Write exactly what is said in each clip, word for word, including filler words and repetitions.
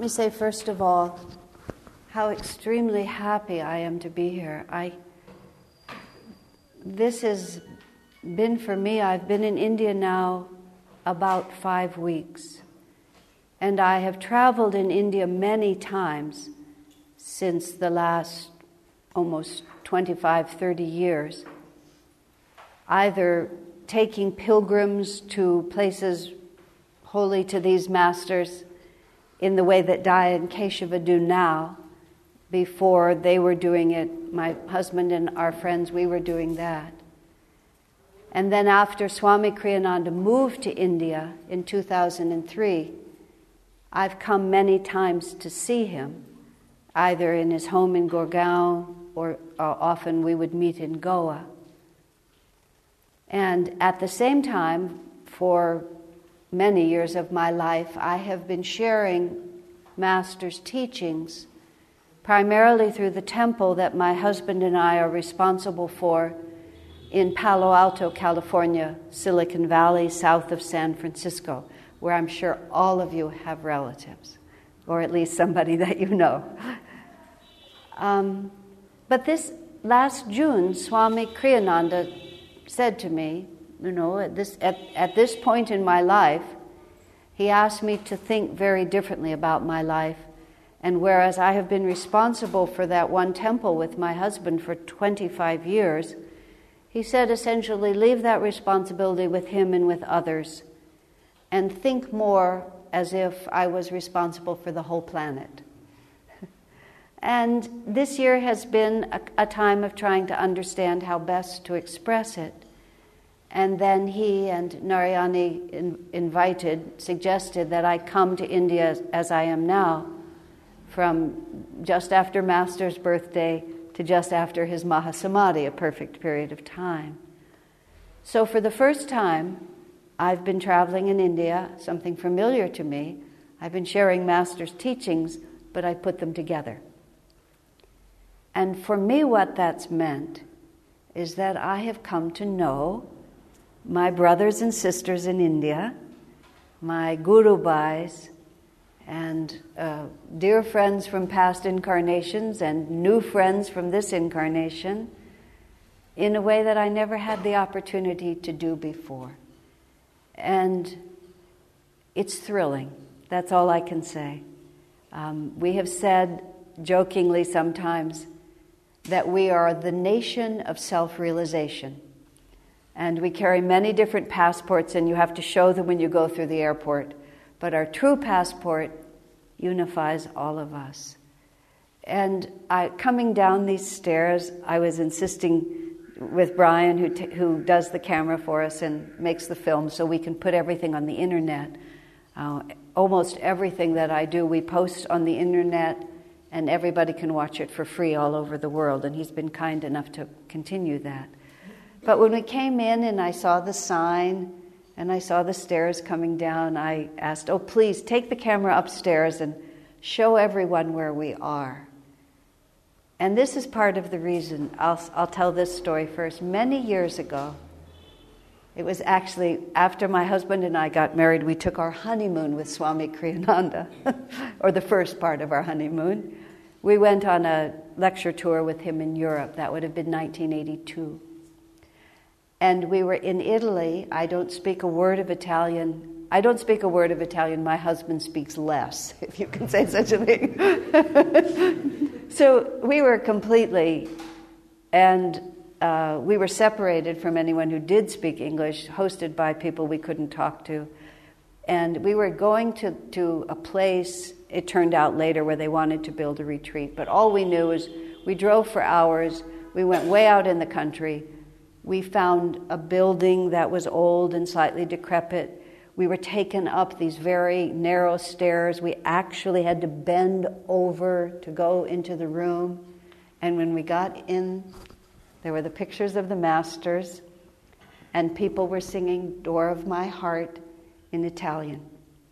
me say, first of all, how extremely happy I am to be here. I, this has been for me, I've been in India now about five weeks. And I have traveled in India many times since the last almost twenty-five, thirty years, either taking pilgrims to places holy to these masters in the way that Daya and Keshava do now. Before they were doing it, my husband and our friends, we were doing that. And then after Swami Kriyananda moved to India in two thousand three, I've come many times to see him, either in his home in Gurgaon or uh, often we would meet in Goa. And at the same time, for many years of my life, I have been sharing Master's teachings, primarily through the temple that my husband and I are responsible for in Palo Alto, California, Silicon Valley, south of San Francisco, where I'm sure all of you have relatives, or at least somebody that you know. Um, but this last June, Swami Kriyananda said to me, you know, at this, at, at this point in my life, he asked me to think very differently about my life. And whereas I have been responsible for that one temple with my husband for twenty-five years, he said essentially, leave that responsibility with him and with others, and think more as if I was responsible for the whole planet. And this year has been a, a time of trying to understand how best to express it. And then he and Narayani in, invited, suggested that I come to India as, as I am now, from just after Master's birthday to just after his Mahasamadhi, a perfect period of time. So for the first time, I've been traveling in India, something familiar to me. I've been sharing Master's teachings, but I put them together. And for me, what that's meant is that I have come to know my brothers and sisters in India, my Guru Bhais, and uh, dear friends from past incarnations and new friends from this incarnation in a way that I never had the opportunity to do before. And it's thrilling. That's all I can say. Um, we have said jokingly sometimes that we are the nation of self-realization. And we carry many different passports, and you have to show them when you go through the airport. But our true passport unifies all of us. And I, coming down these stairs, I was insisting with Brian, who t- who does the camera for us and makes the film, so we can put everything on the internet. Uh, almost everything that I do, we post on the internet, and everybody can watch it for free all over the world. And he's been kind enough to continue that. But when we came in and I saw the sign and I saw the stairs coming down, I asked, oh, please take the camera upstairs and show everyone where we are. And this is part of the reason. I'll, I'll tell this story first. Many years ago, it was actually after my husband and I got married, we took our honeymoon with Swami Kriyananda, or the first part of our honeymoon. We went on a lecture tour with him in Europe. That would have been nineteen eighty-two. And we were in Italy. I don't speak a word of Italian. I don't speak a word of Italian. My husband speaks less, if you can say such a thing. So we were completely, and uh, we were separated from anyone who did speak English, hosted by people we couldn't talk to. And we were going to, to a place, it turned out later, where they wanted to build a retreat. But all we knew is we drove for hours. We went way out in the country. We found a building that was old and slightly decrepit. We were taken up these very narrow stairs. We actually had to bend over to go into the room. And when we got in, there were the pictures of the masters, and people were singing Door of My Heart in Italian.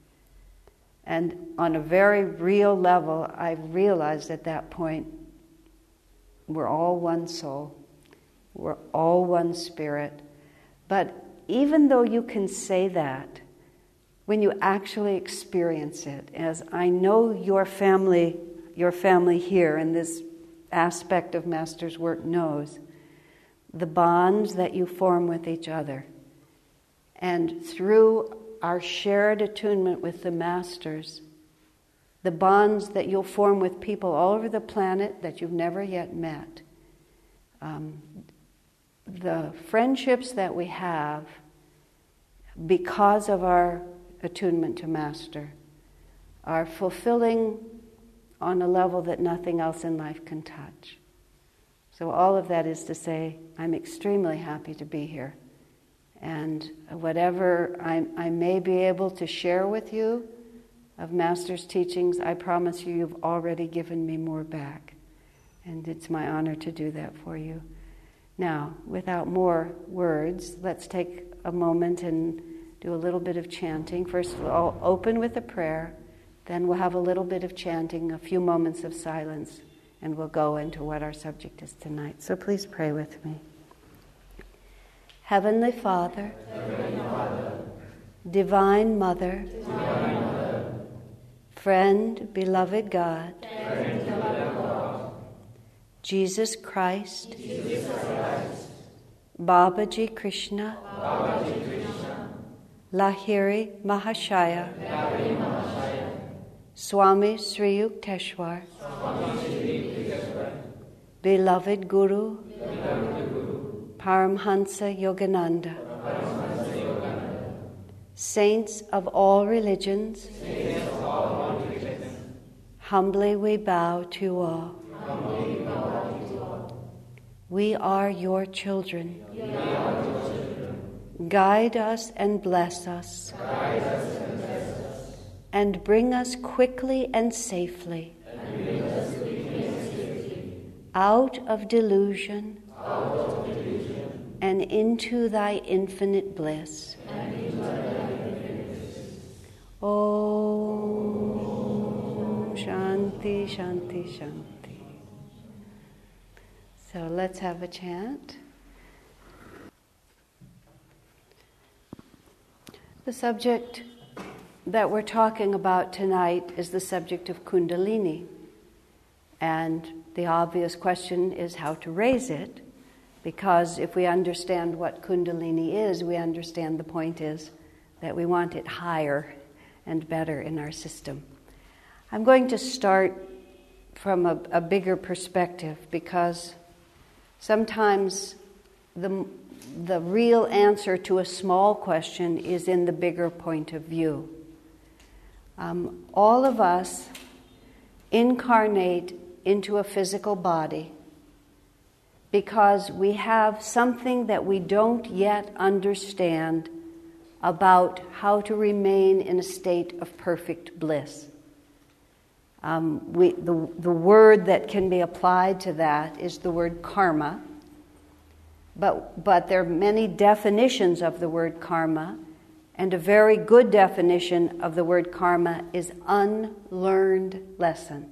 And on a very real level, I realized at that point, we're all one soul. We're all one spirit. But even though you can say that, when you actually experience it, as I know your family, your family here in this aspect of Master's work knows, the bonds that you form with each other. And through our shared attunement with the Masters, the bonds that you'll form with people all over the planet that you've never yet met, um, the friendships that we have because of our attunement to Master are fulfilling on a level that nothing else in life can touch. So all of that is to say, I'm extremely happy to be here. And whatever I, I may be able to share with you of Master's teachings, I promise you, you've already given me more back. And it's my honor to do that for you. Now, without more words, let's take a moment and do a little bit of chanting. First, we'll open with a prayer. Then we'll have a little bit of chanting, a few moments of silence, and we'll go into what our subject is tonight. So please pray with me. Heavenly Father, Heavenly Father Divine Mother, Divine Mother Friend, beloved God, Friend, beloved God Jesus Christ, Jesus Christ Babaji Krishna, Babaji Krishna Lahiri Mahashaya, Lahiri Mahashaya Swami Sri Yukteswar, beloved Guru, beloved Guru Paramhansa Yogananda, Yogananda saints of all religions, saints of all religions humbly we bow to all. Humbly we, bow to all. We are your children. We are your children. Guide us and bless us. Guide us and bless us. And bring us quickly and safely, us quickly and safely out, of delusion, out of delusion and into thy infinite bliss. Om Shanti, Shanti, Shanti. So let's have a chant. The subject that we're talking about tonight is the subject of Kundalini. And the obvious question is how to raise it, because if we understand what Kundalini is, we understand the point is that we want it higher and better in our system. I'm going to start from a, a bigger perspective, because sometimes the, the real answer to a small question is in the bigger point of view. Um, all of us incarnate into a physical body because we have something that we don't yet understand about how to remain in a state of perfect bliss. Um, we, the, the word that can be applied to that is the word karma, but, but there are many definitions of the word karma. And a very good definition of the word karma is unlearned lesson.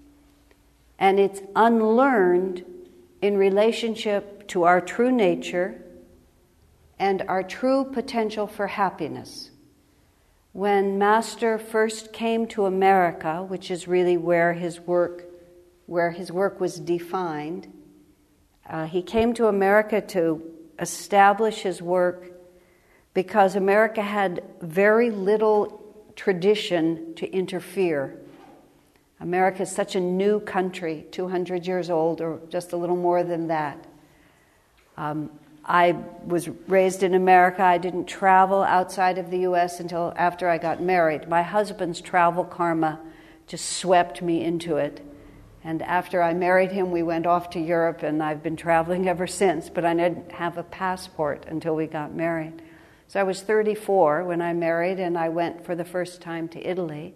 And it's unlearned in relationship to our true nature and our true potential for happiness. When Master first came to America, which is really where his work, where his work was defined, uh, he came to America to establish his work because America had very little tradition to interfere. America is such a new country, two hundred years old, or just a little more than that. Um, I was raised in America. I didn't travel outside of the U S until after I got married. My husband's travel karma just swept me into it. And after I married him, we went off to Europe, and I've been traveling ever since, but I didn't have a passport until we got married. So I was thirty-four when I married, and I went for the first time to Italy,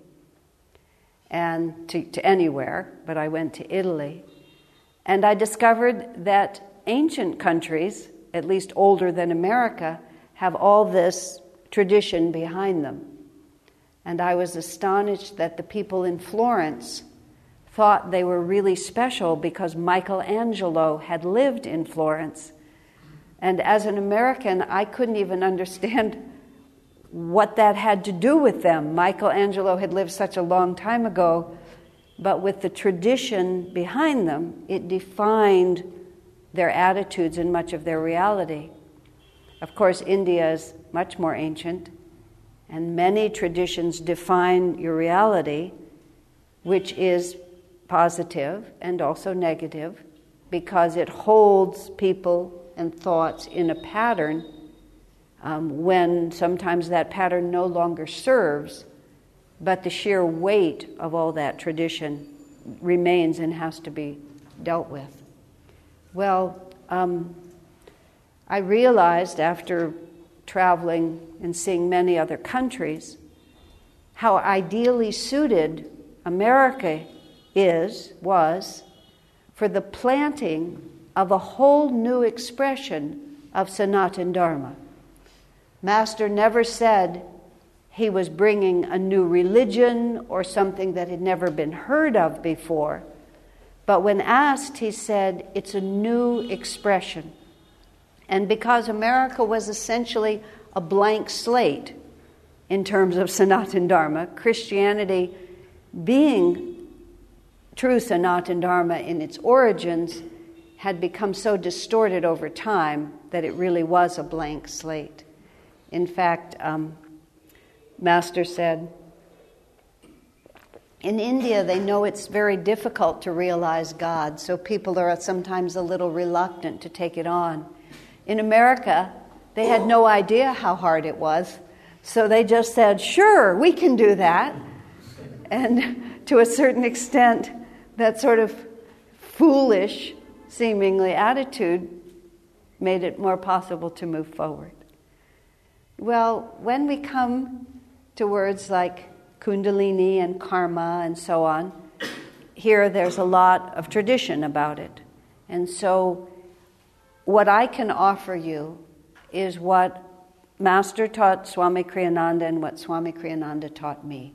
and to, to anywhere, but I went to Italy. And I discovered that ancient countries, at least older than America, have all this tradition behind them. And I was astonished that the people in Florence thought they were really special because Michelangelo had lived in Florence. And as an American, I couldn't even understand what that had to do with them. Michelangelo had lived such a long time ago, but with the tradition behind them, it defined their attitudes and much of their reality. Of course, India is much more ancient, and many traditions define your reality, which is positive and also negative, because it holds people and thoughts in a pattern um, when sometimes that pattern no longer serves, but the sheer weight of all that tradition remains and has to be dealt with. Well, um, I realized after traveling and seeing many other countries how ideally suited America is, was, for the planting of a whole new expression of Sanatana Dharma. Master never said he was bringing a new religion or something that had never been heard of before, but when asked, he said it's a new expression. And because America was essentially a blank slate in terms of Sanatana Dharma, Christianity being true Sanatana Dharma in its origins had become so distorted over time that it really was a blank slate. In fact, um, Master said, in India they know it's very difficult to realize God, so people are sometimes a little reluctant to take it on. In America, they had no idea how hard it was, so they just said, sure, we can do that. And to a certain extent, that sort of foolish, seemingly, attitude made it more possible to move forward. Well, when we come to words like Kundalini and karma and so on, here there's a lot of tradition about it. And so what I can offer you is what Master taught Swami Kriyananda and what Swami Kriyananda taught me.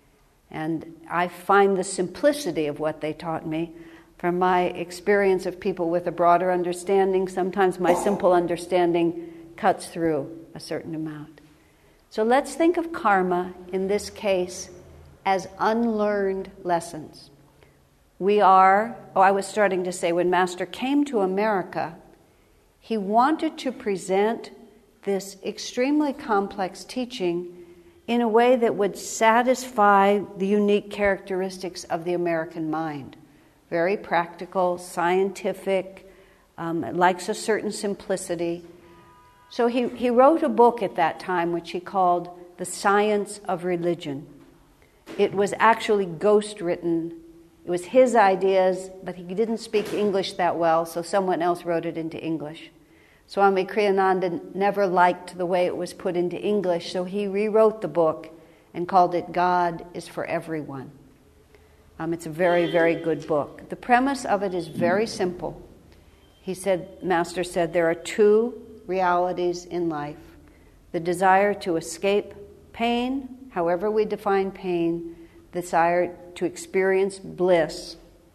And I find the simplicity of what they taught me from my experience of people with a broader understanding. Sometimes my simple understanding cuts through a certain amount. So let's think of karma, in this case, as unlearned lessons. We are, oh, I was starting to say, when Master came to America, he wanted to present this extremely complex teaching in a way that would satisfy the unique characteristics of the American mind. Very practical, scientific, um, likes a certain simplicity. So he, he wrote a book at that time which he called The Science of Religion. It was actually ghost-written. It was his ideas, but he didn't speak English that well, so someone else wrote it into English. Swami Kriyananda never liked the way it was put into English, so he rewrote the book and called it God is for Everyone. Um, it's a very, very good book. The premise of it is very simple. He said, Master said, there are two realities in life. The desire to escape pain, however we define pain, the desire to experience bliss.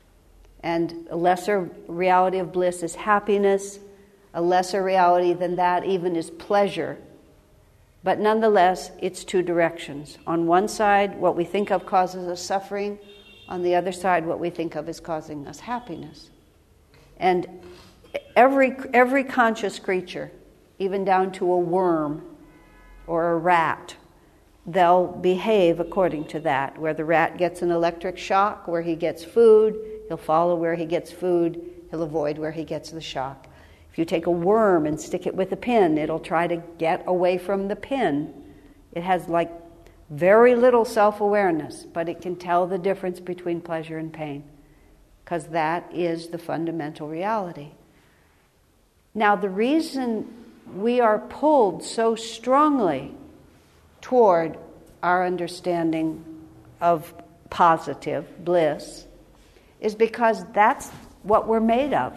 And a lesser reality of bliss is happiness. A lesser reality than that even is pleasure. But nonetheless, it's two directions. On one side, what we think of causes us suffering. On the other side, what we think of is causing us happiness. And every every conscious creature, even down to a worm or a rat, they'll behave according to that. Where the rat gets an electric shock, where he gets food, he'll follow where he gets food, he'll avoid where he gets the shock. If you take a worm and stick it with a pin, it'll try to get away from the pin. It has like very little self-awareness, but it can tell the difference between pleasure and pain, because that is the fundamental reality. Now, the reason we are pulled so strongly toward our understanding of positive bliss is because that's what we're made of.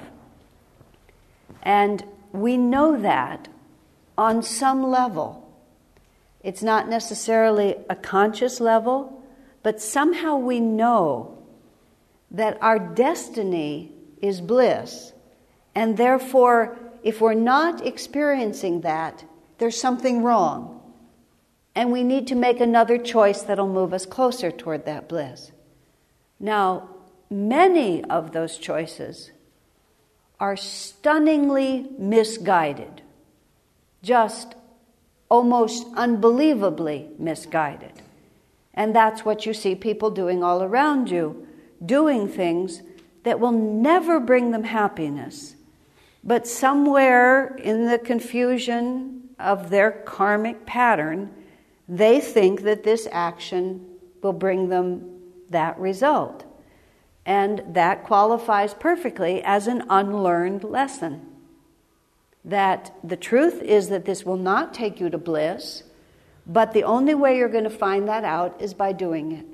And we know that on some level. It's not necessarily a conscious level, but somehow we know that our destiny is bliss. And therefore, if we're not experiencing that, there's something wrong. And we need to make another choice that'll move us closer toward that bliss. Now, many of those choices are stunningly misguided, just almost unbelievably misguided. And that's what you see people doing all around you, doing things that will never bring them happiness. But somewhere in the confusion of their karmic pattern, they think that this action will bring them that result. And that qualifies perfectly as an unlearned lesson. That the truth is that this will not take you to bliss, but the only way you're going to find that out is by doing it.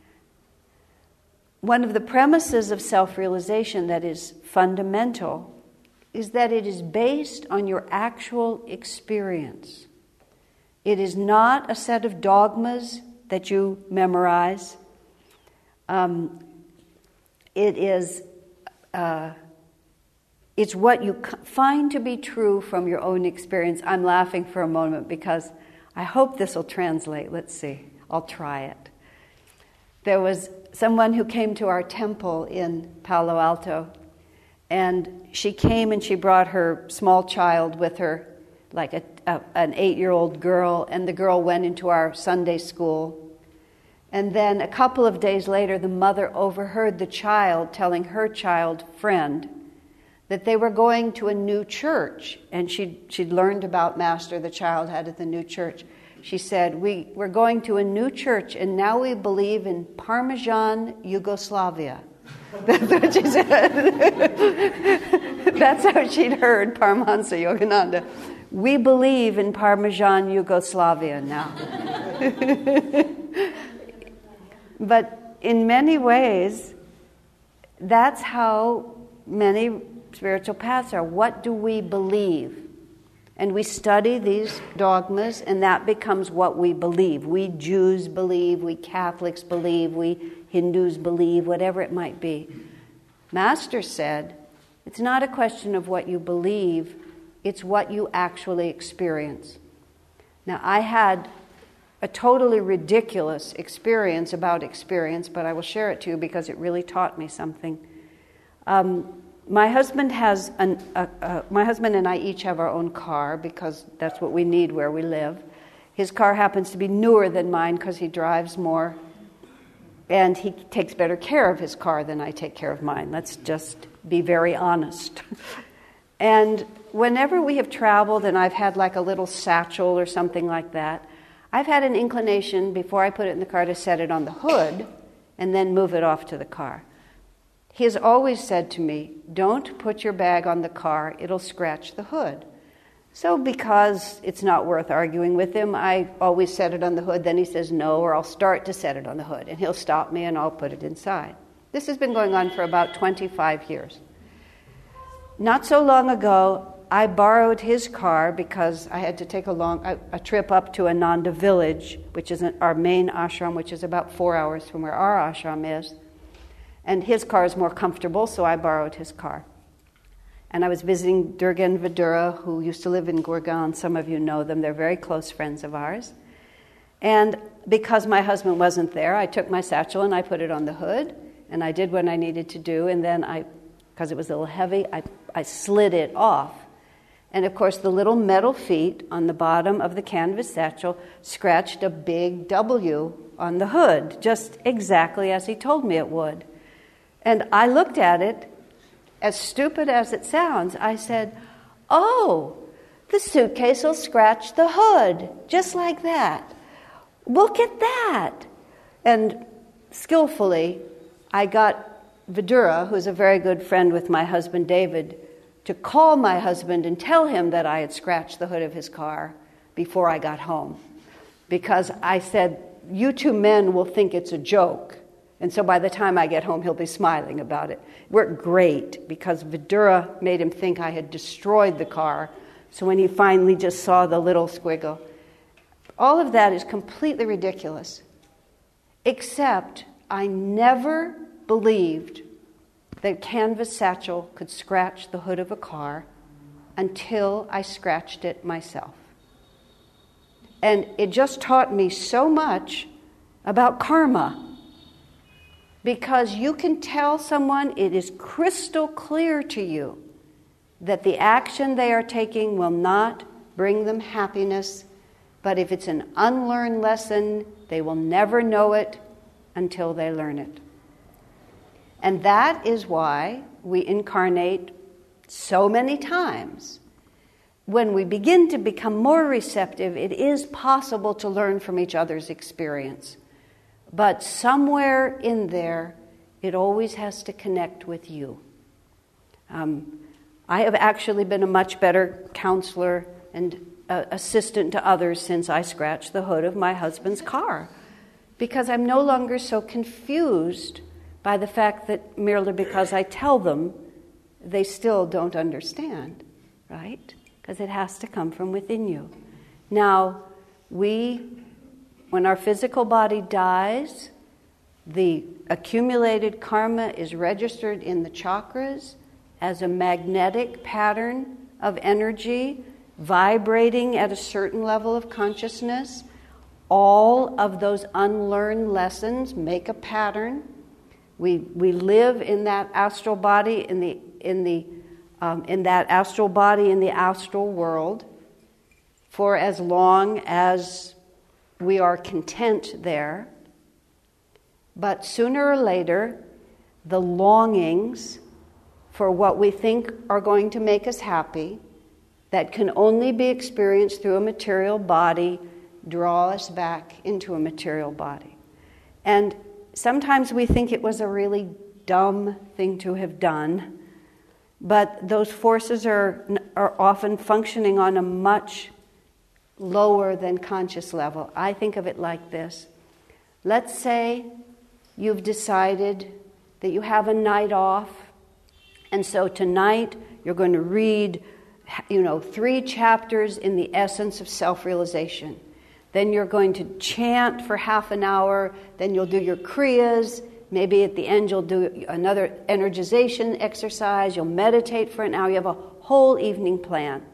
One of the premises of self-realization that is fundamental is that it is based on your actual experience. It is not a set of dogmas that you memorize. Um, it is, uh, it's what you find to be true from your own experience. I'm laughing for a moment because I hope this will translate. Let's see. I'll try it. There was someone who came to our temple in Palo Alto, and she came and she brought her small child with her, like a, a, an eight-year-old girl, and the girl went into our Sunday school. And then a couple of days later, the mother overheard the child telling her child friend that they were going to a new church, and she'd, she'd learned about Master the child had at the new church. She said, we, we're going to a new church, and now we believe in Parmesan Yugoslavia. That's what she said. That's how she'd heard Paramahansa Yogananda. We believe in Parmesan Yugoslavia now. But in many ways, that's how many spiritual paths are. What do we believe? And we study these dogmas, and that becomes what we believe. We Jews believe, we Catholics believe, we Hindus believe, whatever it might be. Master said, it's not a question of what you believe, it's what you actually experience. Now, I had a totally ridiculous experience about experience, but I will share it to you because it really taught me something. Um, My husband has an. Uh, uh, my husband and I each have our own car because that's what we need where we live. His car happens to be newer than mine because he drives more, and he takes better care of his car than I take care of mine. Let's just be very honest. And whenever we have traveled and I've had like a little satchel or something like that, I've had an inclination before I put it in the car to set it on the hood and then move it off to the car. He has always said to me, don't put your bag on the car, it'll scratch the hood. So because it's not worth arguing with him, I always set it on the hood. Then he says no, or I'll start to set it on the hood. And he'll stop me and I'll put it inside. This has been going on for about twenty-five years. Not so long ago, I borrowed his car because I had to take a long a, a trip up to Ananda village, which is our main ashram, which is about four hours from where our ashram is. And his car is more comfortable, so I borrowed his car. And I was visiting Durga and Vidura, who used to live in Gurgaon. Some of you know them. They're very close friends of ours. And because my husband wasn't there, I took my satchel and I put it on the hood, and I did what I needed to do. And then I, because it was a little heavy, I, I slid it off. And of course, the little metal feet on the bottom of the canvas satchel scratched a big W on the hood, just exactly as he told me it would. And I looked at it, as stupid as it sounds. I said, oh, the suitcase will scratch the hood, just like that. Look at that. And skillfully, I got Vidura, who's a very good friend with my husband David, to call my husband and tell him that I had scratched the hood of his car before I got home. Because I said, you two men will think it's a joke. And so by the time I get home, he'll be smiling about it. It worked great because Vidura made him think I had destroyed the car. So when he finally just saw the little squiggle, all of that is completely ridiculous. Except I never believed that canvas satchel could scratch the hood of a car until I scratched it myself. And it just taught me so much about karma. Because you can tell someone, it is crystal clear to you that the action they are taking will not bring them happiness. But if it's an unlearned lesson, they will never know it until they learn it. And that is why we incarnate so many times. When we begin to become more receptive, it is possible to learn from each other's experience. But somewhere in there, it always has to connect with you. Um, I have actually been a much better counselor and uh, assistant to others since I scratched the hood of my husband's car, because I'm no longer so confused by the fact that merely because I tell them, they still don't understand, right? Because it has to come from within you. Now, we, when our physical body dies, the accumulated karma is registered in the chakras as a magnetic pattern of energy vibrating at a certain level of consciousness. All of those unlearned lessons make a pattern. We we live in that astral body, in the in the um, in that astral body in the astral world for as long as we are content there. But sooner or later, the longings for what we think are going to make us happy, that can only be experienced through a material body, draw us back into a material body. And sometimes we think it was a really dumb thing to have done, but those forces are, are often functioning on a much lower than conscious level. I think of it like this. Let's say you've decided that you have a night off, and so tonight you're going to read, you know, three chapters in the essence of self-realization. Then you're going to chant for half an hour, then you'll do your kriyas, maybe at the end you'll do another energization exercise, you'll meditate for an hour, you have a whole evening plan.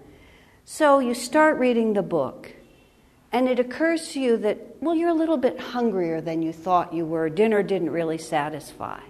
So you start reading the book, and it occurs to you that, well, you're a little bit hungrier than you thought you were. Dinner didn't really satisfy.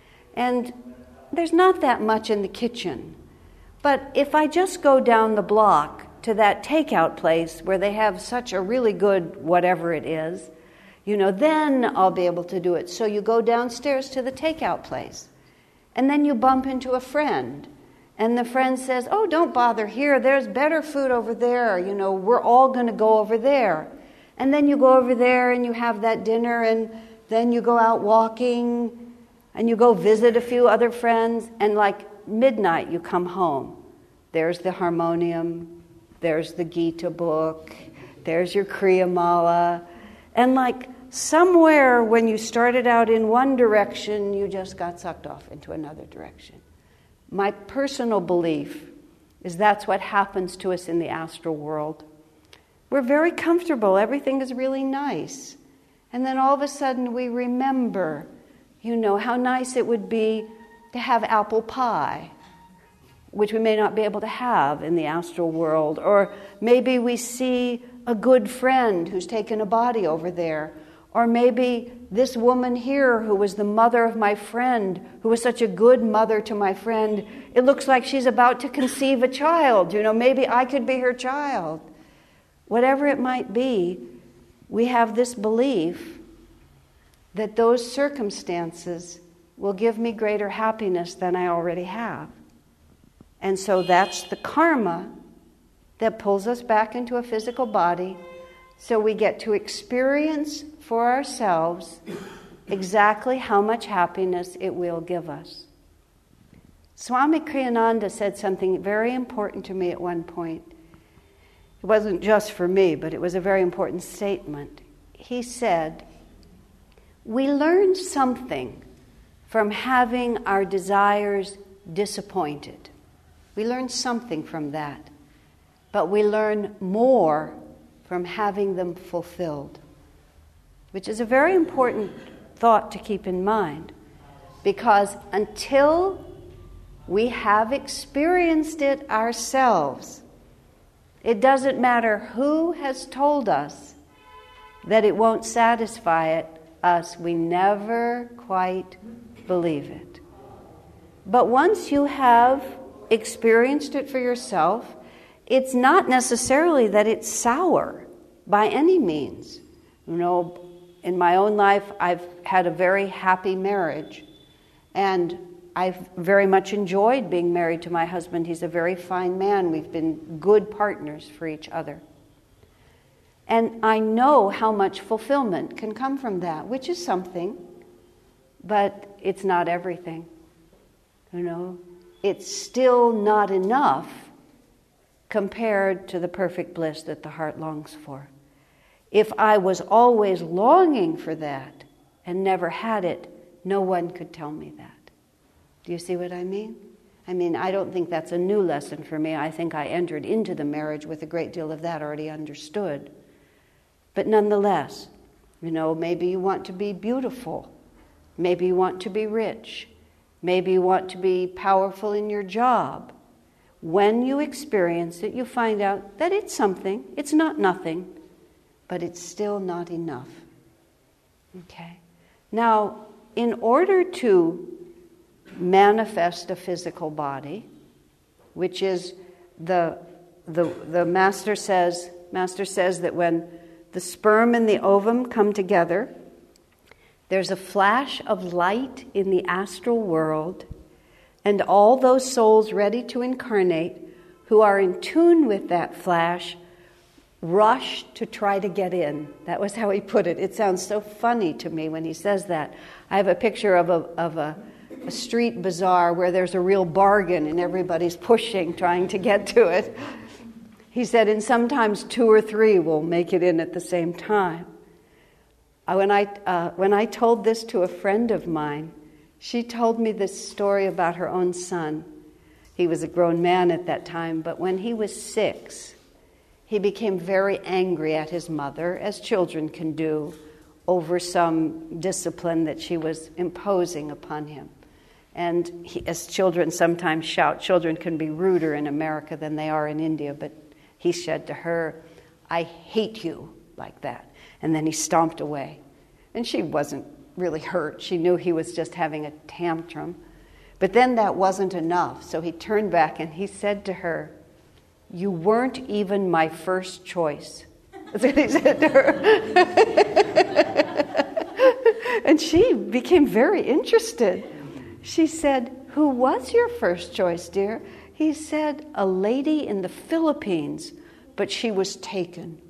And there's not that much in the kitchen. But if I just go down the block to that takeout place where they have such a really good whatever it is, you know, then I'll be able to do it. So you go downstairs to the takeout place. And then you bump into a friend. And the friend says, oh, don't bother here. There's better food over there. You know, we're all going to go over there. And then you go over there and you have that dinner, and then you go out walking and you go visit a few other friends. And like midnight, you come home. There's the harmonium. There's the Gita book. There's your Kriya Mala. And like somewhere when you started out in one direction, you just got sucked off into another direction. My personal belief is that's what happens to us in the astral world. We're very comfortable. Everything is really nice. And then all of a sudden we remember, you know, how nice it would be to have apple pie, which we may not be able to have in the astral world. Or maybe we see a good friend who's taken a body over there. Or maybe this woman here who was the mother of my friend, who was such a good mother to my friend, it looks like she's about to conceive a child. You know, maybe I could be her child. Whatever it might be, we have this belief that those circumstances will give me greater happiness than I already have. And so that's the karma that pulls us back into a physical body, so we get to experience for ourselves exactly how much happiness it will give us. Swami Kriyananda said something very important to me at one point. It wasn't just for me, but it was a very important statement. He said, we learn something from having our desires disappointed. We learn something from that. But we learn more from having them fulfilled, which is a very important thought to keep in mind, because until we have experienced it ourselves, it doesn't matter who has told us that it won't satisfy it, us. We never quite believe it. But once you have experienced it for yourself, it's not necessarily that it's sour by any means. You know, in my own life, I've had a very happy marriage, and I've very much enjoyed being married to my husband. He's a very fine man. We've been good partners for each other. And I know how much fulfillment can come from that, which is something, but it's not everything. You know, it's still not enough compared to the perfect bliss that the heart longs for. If I was always longing for that and never had it, no one could tell me that. Do you see what I mean? I mean, I don't think that's a new lesson for me. I think I entered into the marriage with a great deal of that already understood. But nonetheless, you know, maybe you want to be beautiful. Maybe you want to be rich. Maybe you want to be powerful in your job. When you experience it, you find out that it's something. It's not nothing, but it's still not enough. Okay? Now, in order to manifest a physical body, which is the the the master says master says that when the sperm and the ovum come together, there's a flash of light in the astral world, and all those souls ready to incarnate who are in tune with that flash rush to try to get in. That was how he put it. It sounds so funny to me when he says that. I have a picture of a of a a street bazaar where there's a real bargain and everybody's pushing, trying to get to it. He said, and sometimes two or three will make it in at the same time. Uh, when I uh, when I told this to a friend of mine, she told me this story about her own son. He was a grown man at that time, but when he was six, he became very angry at his mother, as children can do, over some discipline that she was imposing upon him. And he, as children sometimes shout, children can be ruder in America than they are in India, but he said to her, "I hate you," like that. And then he stomped away. And she wasn't really hurt. She knew he was just having a tantrum. But then that wasn't enough. So he turned back and he said to her, "You weren't even my first choice." That's what he said to her. And she became very interested. She said, "Who was your first choice, dear?" He said, "A lady in the Philippines, but she was taken."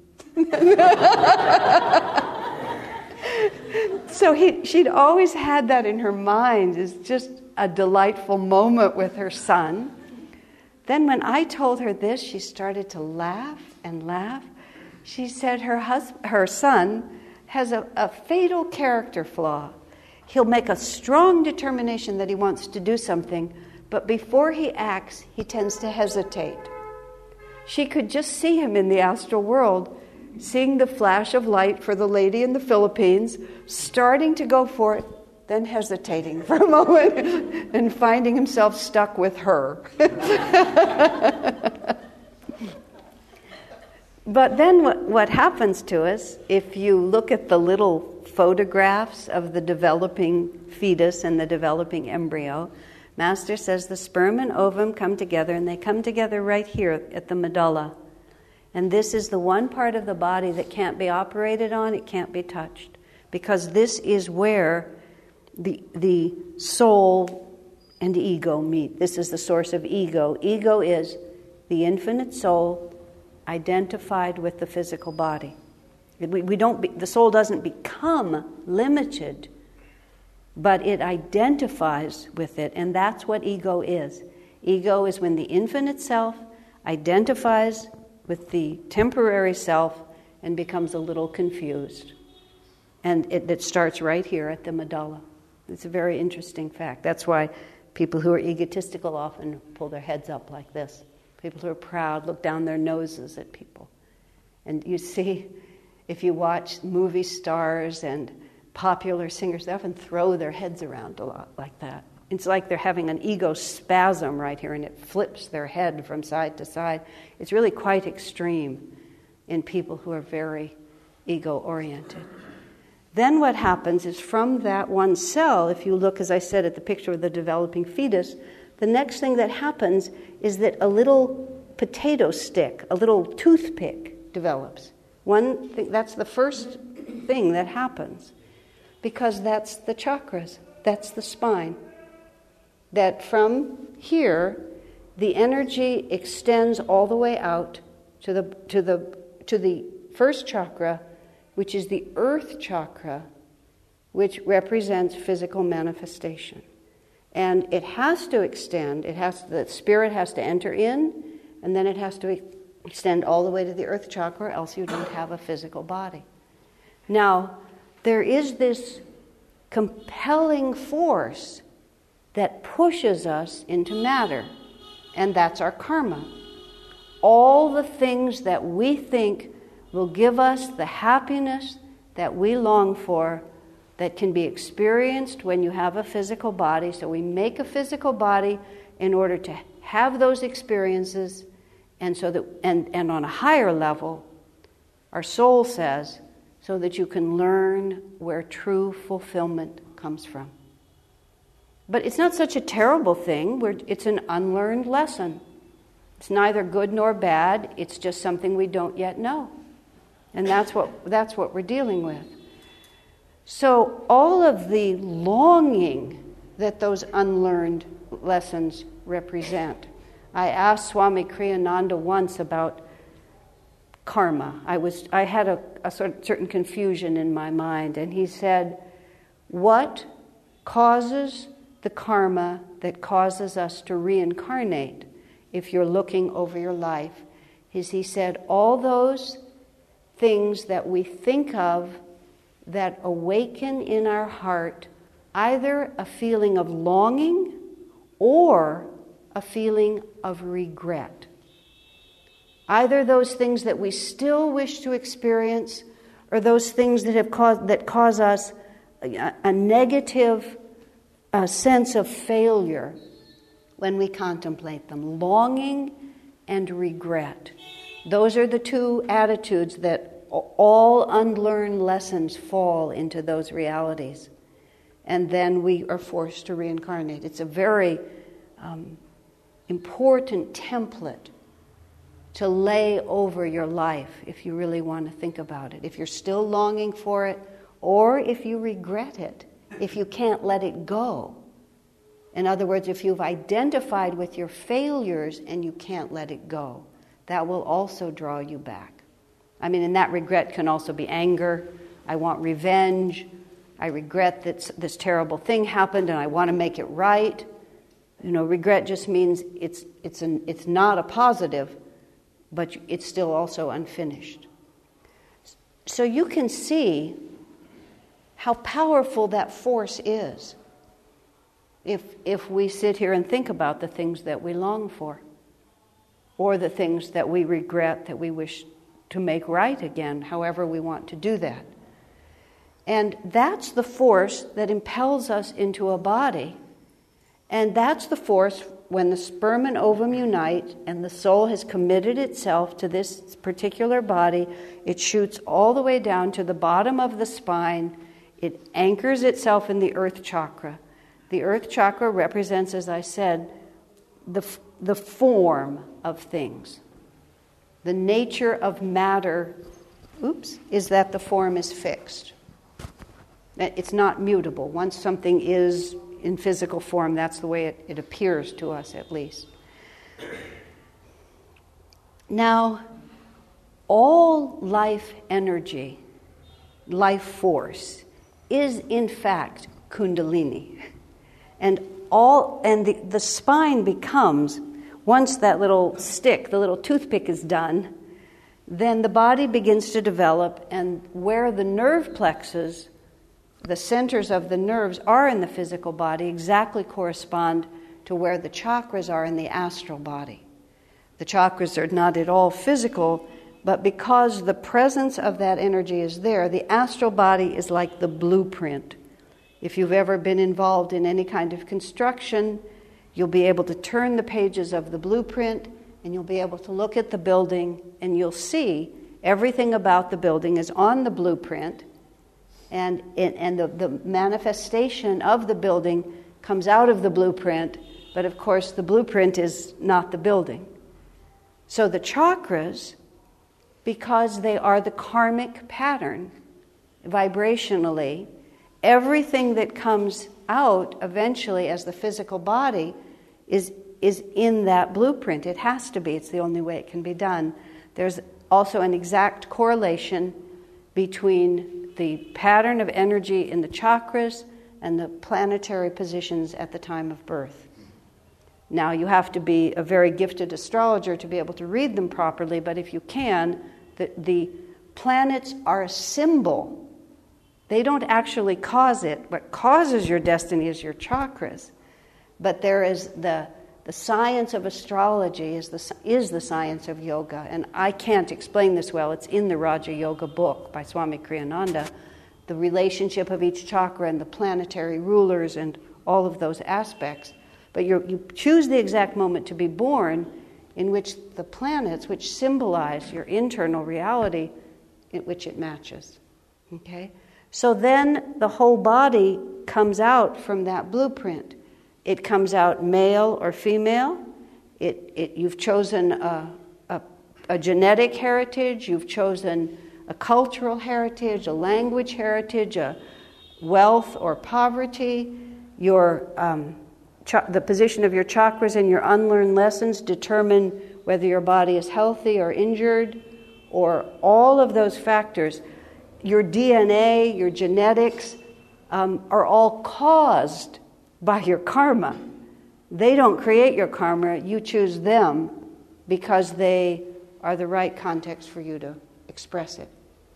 So he, she'd always had that in her mind as just a delightful moment with her son. Then when I told her this, she started to laugh and laugh. She said her hus- her son has a, a fatal character flaw. He'll make a strong determination that he wants to do something, but before he acts, he tends to hesitate. She could just see him in the astral world, seeing the flash of light for the lady in the Philippines, starting to go for it, then hesitating for a moment, and finding himself stuck with her. But then what, what happens to us, if you look at the little photographs of the developing fetus and the developing embryo, Master says the sperm and ovum come together, and they come together right here at the medulla. And this is the one part of the body that can't be operated on, it can't be touched. Because this is where the, the soul and ego meet. This is the source of ego. Ego is the infinite soul identified with the physical body. We, we don't be, the soul doesn't become limited, but it identifies with it, and that's what ego is. Ego is when the infinite self identifies with the temporary self and becomes a little confused. And it, it starts right here at the medulla. It's a very interesting fact. That's why people who are egotistical often pull their heads up like this. People who are proud look down their noses at people. And you see, if you watch movie stars and popular singers, they often throw their heads around a lot like that. It's like they're having an ego spasm right here, and it flips their head from side to side. It's really quite extreme in people who are very ego-oriented. Then what happens is from that one cell, if you look, as I said, at the picture of the developing fetus, the next thing that happens is that a little potato stick, a little toothpick develops. One thing, that's the first thing that happens, because that's the chakras, that's the spine. That from here, the energy extends all the way out to the to the to the first chakra, which is the earth chakra, which represents physical manifestation. And it has to extend, it has the spirit has to enter in, and then it has to extend all the way to the earth chakra, else you don't have a physical body. Now, there is this compelling force that pushes us into matter, and that's our karma. All the things that we think will give us the happiness that we long for, that can be experienced when you have a physical body. So we make a physical body in order to have those experiences, and so that and, and on a higher level, our soul says, so that you can learn where true fulfillment comes from. But it's not such a terrible thing. Where it's an unlearned lesson. It's neither good nor bad. It's just something we don't yet know. And that's what that's what we're dealing with. So all of the longing that those unlearned lessons represent. I asked Swami Kriyananda once about karma. I was I had a, a certain confusion in my mind, and he said, what causes the karma that causes us to reincarnate, if you're looking over your life, is, he said, all those things that we think of that awaken in our heart either a feeling of longing or a feeling of regret. Either those things that we still wish to experience, or those things that have caused that cause us a, a negative a sense of failure when we contemplate them. Longing and regret. Those are the two attitudes that all unlearned lessons fall into, those realities. And then we are forced to reincarnate. It's a very um, important template to lay over your life if you really want to think about it. If you're still longing for it, or if you regret it, if you can't let it go. In other words, if you've identified with your failures and you can't let it go, that will also draw you back. I mean, and that regret can also be anger. I want revenge. I regret that this terrible thing happened and I want to make it right. You know, regret just means it's it's an it's not a positive, but it's still also unfinished. So you can see how powerful that force is if if we sit here and think about the things that we long for, or the things that we regret that we wish to make right again, however we want to do that. And that's the force that impels us into a body. And that's the force when the sperm and ovum unite and the soul has committed itself to this particular body. It shoots all the way down to the bottom of the spine. It anchors itself in the earth chakra. The earth chakra represents, as I said, the, the form of things. The nature of matter, oops, is that the form is fixed. It's not mutable. Once something is in physical form, that's the way it, it appears to us, at least. Now, all life energy, life force, is in fact Kundalini. And all and the, the spine becomes, once that little stick, the little toothpick is done, then the body begins to develop, and where the nerve plexus, the centers of the nerves are in the physical body, exactly correspond to where the chakras are in the astral body. The chakras are not at all physical, but because the presence of that energy is there, the astral body is like the blueprint. If you've ever been involved in any kind of construction, you'll be able to turn the pages of the blueprint, and you'll be able to look at the building, and you'll see Everything about the building is on the blueprint, and, it, and the, the manifestation of the building comes out of the blueprint, but of course the blueprint is not the building. So the chakras, because they are the karmic pattern, vibrationally, everything that comes out eventually as the physical body is, is in that blueprint. It has to be. It's the only way it can be done. There's also an exact correlation between the pattern of energy in the chakras and the planetary positions at the time of birth. Now, you have to be a very gifted astrologer to be able to read them properly, but if you can, the, the planets are a symbol. They don't actually cause it. What causes your destiny is your chakras. But there is the the science of astrology is the is the science of yoga, and I can't explain this well. It's in the Raja Yoga book by Swami Kriyananda, the relationship of each chakra and the planetary rulers and all of those aspects. But you you choose the exact moment to be born in which the planets, which symbolize your internal reality, in which it matches. Okay? So then the whole body comes out from that blueprint. It comes out male or female. It, it, you've chosen a, a, a genetic heritage. You've chosen a cultural heritage, a language heritage, a wealth or poverty. Your, um, ch- the position of your chakras and your unlearned lessons determine whether your body is healthy or injured, or all of those factors. Your D N A, your genetics, um, are all caused by your karma. They don't create your karma, you choose them because they are the right context for you to express it.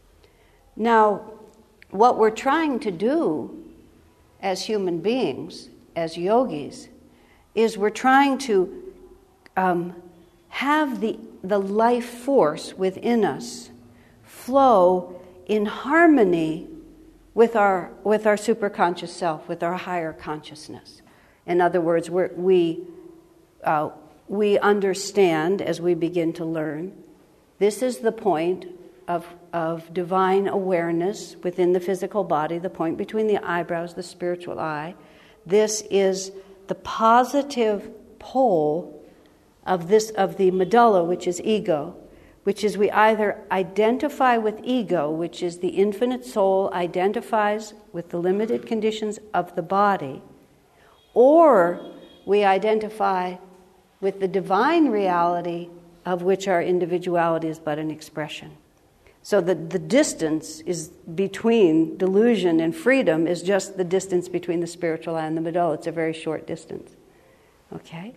Now, what we're trying to do as human beings, as yogis, is we're trying to um, have the, the life force within us flow in harmony with our with our superconscious self, with our higher consciousness. In other words, we're, we uh, we understand as we begin to learn. This is the point of of divine awareness within the physical body, the point between the eyebrows, the spiritual eye. This is the positive pole of this of the medulla, which is ego. Which is we either identify with ego, which is the infinite soul identifies with the limited conditions of the body, or we identify with the divine reality of which our individuality is but an expression. So the, the distance is between delusion and freedom is just the distance between the spiritual eye and the medulla. It's a very short distance. Okay?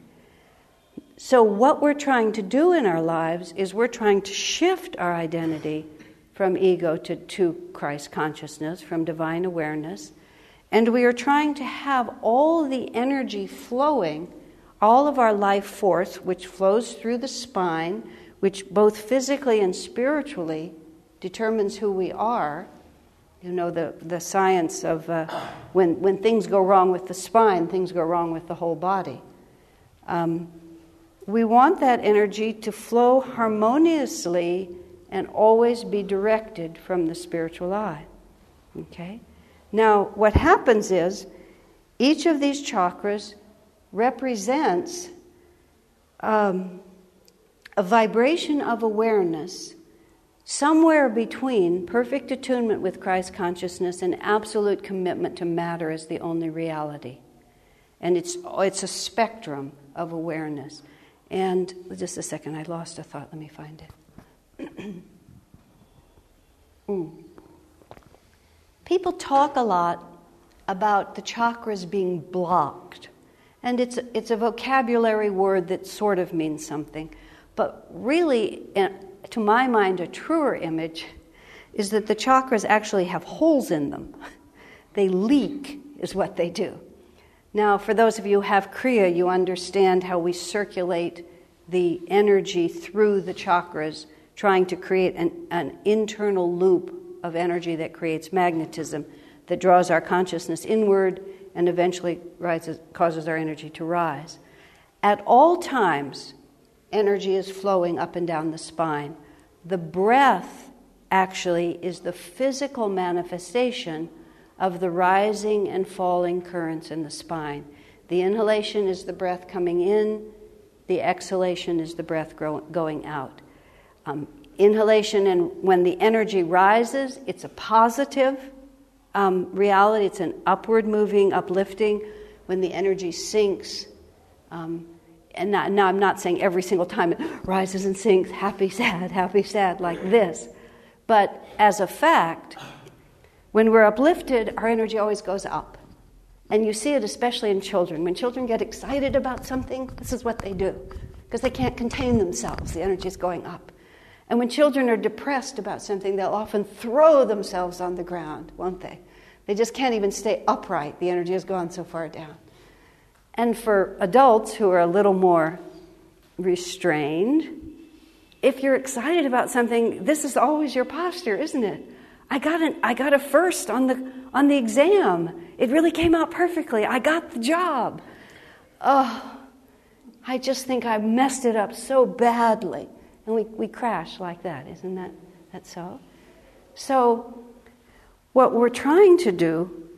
So what we're trying to do in our lives is we're trying to shift our identity from ego to, to Christ consciousness, from divine awareness. And we are trying to have all the energy flowing, all of our life force, which flows through the spine, which both physically and spiritually determines who we are. You know, the, the science of uh, when, when things go wrong with the spine, things go wrong with the whole body. Um, We want that energy to flow harmoniously and always be directed from the spiritual eye. Okay? Now, what happens is each of these chakras represents um, a vibration of awareness somewhere between perfect attunement with Christ consciousness and absolute commitment to matter as the only reality. And it's it's a spectrum of awareness. And just a second, I lost a thought. Let me find it. mm. People talk a lot about the chakras being blocked. And it's, it's a vocabulary word that sort of means something. But really, to my mind, a truer image is that the chakras actually have holes in them. They leak, is what they do. Now, for those of you who have Kriya, you understand how we circulate the energy through the chakras, trying to create an, an internal loop of energy that creates magnetism, that draws our consciousness inward and eventually rises, causes our energy to rise. At all times, energy is flowing up and down the spine. The breath actually is the physical manifestation of the rising and falling currents in the spine. The inhalation is the breath coming in. The exhalation is the breath grow- going out. Um, inhalation, and when the energy rises, it's a positive um, reality. It's an upward moving, uplifting. When the energy sinks, um, and now, now I'm not saying every single time it rises and sinks, happy, sad, happy, sad, like this. But as a fact, when we're uplifted, our energy always goes up. And you see it especially in children. When children get excited about something, this is what they do, because they can't contain themselves. The energy is going up. And when children are depressed about something, they'll often throw themselves on the ground, won't they? They just can't even stay upright. The energy has gone so far down. And for adults who are a little more restrained, if you're excited about something, this is always your posture, isn't it? I got an, I got a first on the on the exam. It really came out perfectly. I got the job. Oh, I just think I messed it up so badly. And we, we crash like that, isn't that, that so? So what we're trying to do,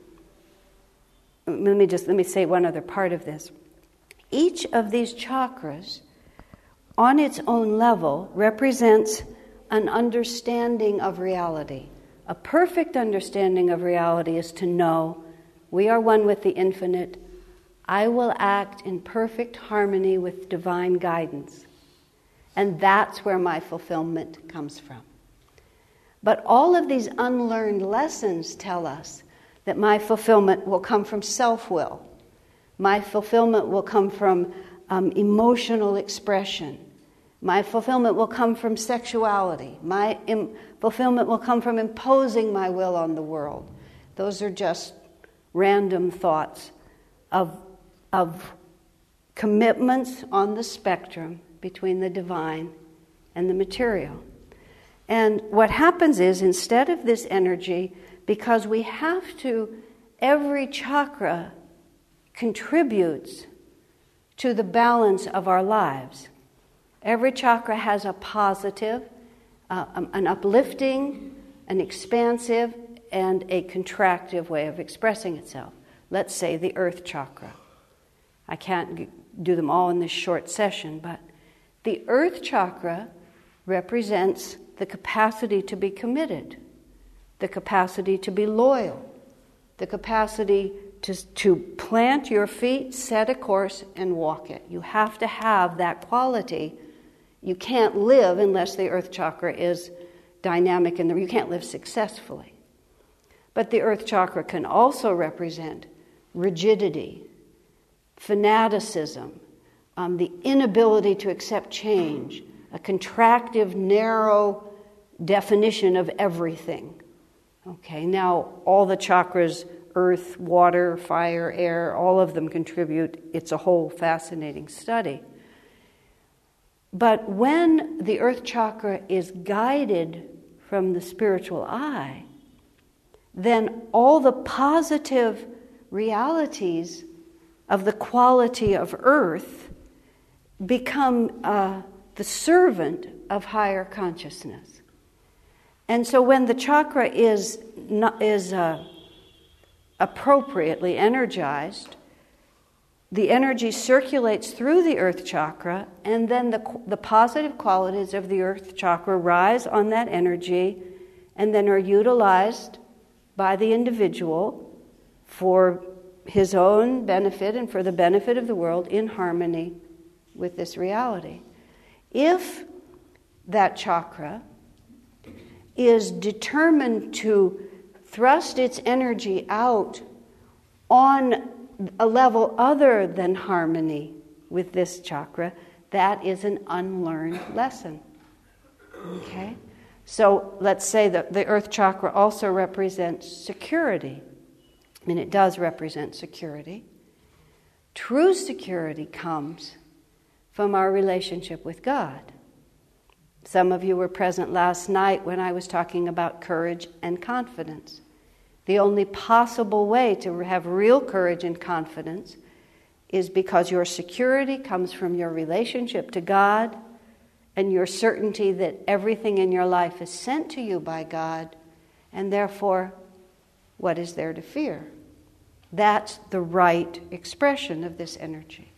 let me just let me say one other part of this. Each of these chakras, on its own level, represents an understanding of reality. A perfect understanding of reality is to know we are one with the infinite. I will act in perfect harmony with divine guidance. And that's where my fulfillment comes from. But all of these unlearned lessons tell us that my fulfillment will come from self-will. My fulfillment will come from um, emotional expression. My fulfillment will come from sexuality. My im- fulfillment will come from imposing my will on the world. Those are just random thoughts of, of commitments on the spectrum between the divine and the material. And what happens is, instead of this energy, because we have to, every chakra contributes to the balance of our lives. Every chakra has a positive, uh, an uplifting, an expansive, and a contractive way of expressing itself. Let's say the earth chakra. I can't g- do them all in this short session, but the earth chakra represents the capacity to be committed, the capacity to be loyal, the capacity to, to plant your feet, set a course, and walk it. You have to have that quality. You can't live unless the earth chakra is dynamic, and you can't live successfully. But the earth chakra can also represent rigidity, fanaticism, um, the inability to accept change, a contractive, narrow definition of everything. Okay, now all the chakras, earth, water, fire, air, all of them contribute. It's a whole fascinating study. But when the earth chakra is guided from the spiritual eye, then all the positive realities of the quality of earth become uh, the servant of higher consciousness. And so when the chakra is not, is uh, appropriately energized, the energy circulates through the earth chakra, and then the, the positive qualities of the earth chakra rise on that energy and then are utilized by the individual for his own benefit and for the benefit of the world in harmony with this reality. If that chakra is determined to thrust its energy out on a level other than harmony with this chakra, that is an unlearned lesson. Okay? So let's say that the earth chakra also represents security. I mean, it does represent security. True security comes from our relationship with God. Some of you were present last night when I was talking about courage and confidence. The only possible way to have real courage and confidence is because your security comes from your relationship to God and your certainty that everything in your life is sent to you by God, and therefore, what is there to fear? That's the right expression of this energy.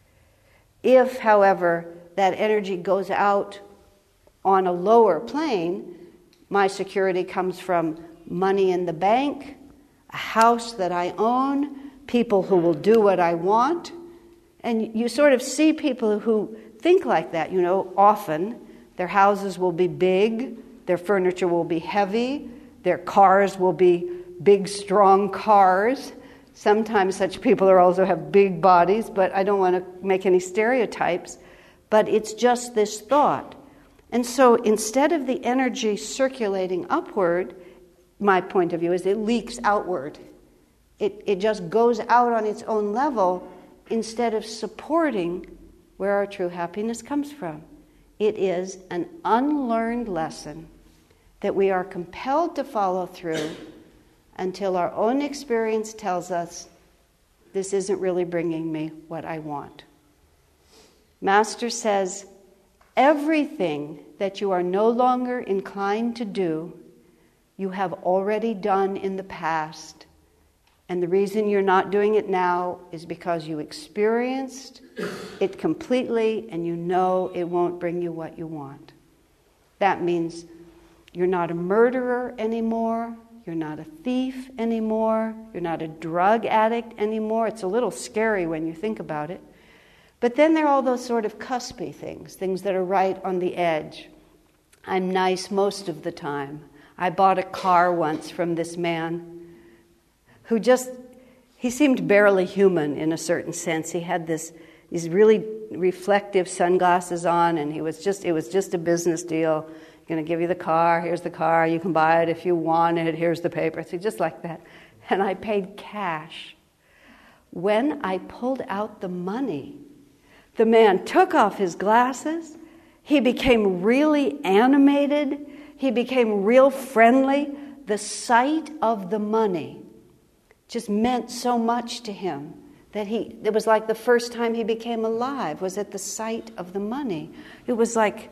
If, however, that energy goes out on a lower plane, my security comes from money in the bank, a house that I own, people who will do what I want. And you sort of see people who think like that, you know, often. Their houses will be big, their furniture will be heavy, their cars will be big, strong cars. Sometimes such people are also have big bodies, but I don't want to make any stereotypes. But it's just this thought. And so instead of the energy circulating upward, my point of view is it leaks outward. It, it just goes out on its own level instead of supporting where our true happiness comes from. It is an unlearned lesson that we are compelled to follow through until our own experience tells us this isn't really bringing me what I want. Master says, everything that you are no longer inclined to do, you have already done in the past. And the reason you're not doing it now is because you experienced it completely and you know it won't bring you what you want. That means you're not a murderer anymore. You're not a thief anymore. You're not a drug addict anymore. It's a little scary when you think about it. But then there are all those sort of cuspy things, things that are right on the edge. I'm nice most of the time. I bought a car once from this man who just, he seemed barely human in a certain sense. He had this, these really reflective sunglasses on, and he was just, it was just a business deal. I'm going to give you the car, here's the car, you can buy it if you want it, here's the paper. So just like that. And I paid cash. When I pulled out the money, the man took off his glasses, he became really animated, he became real friendly. The sight of the money just meant so much to him that he, it was like the first time he became alive was at the sight of the money. It was like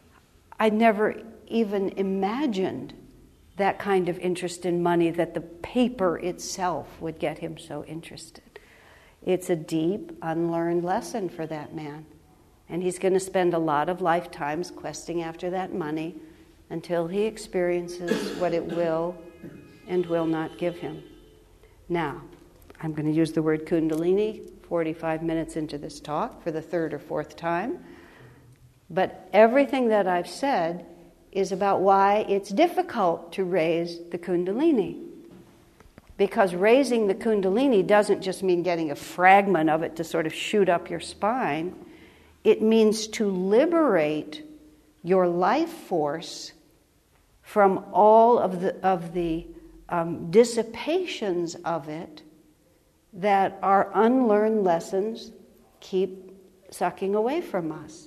I never even imagined that kind of interest in money, that the paper itself would get him so interested. It's a deep, unlearned lesson for that man. And he's going to spend a lot of lifetimes questing after that money until he experiences what it will and will not give him. Now, I'm going to use the word Kundalini forty-five minutes into this talk for the third or fourth time. But everything that I've said is about why it's difficult to raise the Kundalini. Because raising the Kundalini doesn't just mean getting a fragment of it to sort of shoot up your spine. It means to liberate your life force from all of the of the um, dissipations of it that our unlearned lessons keep sucking away from us.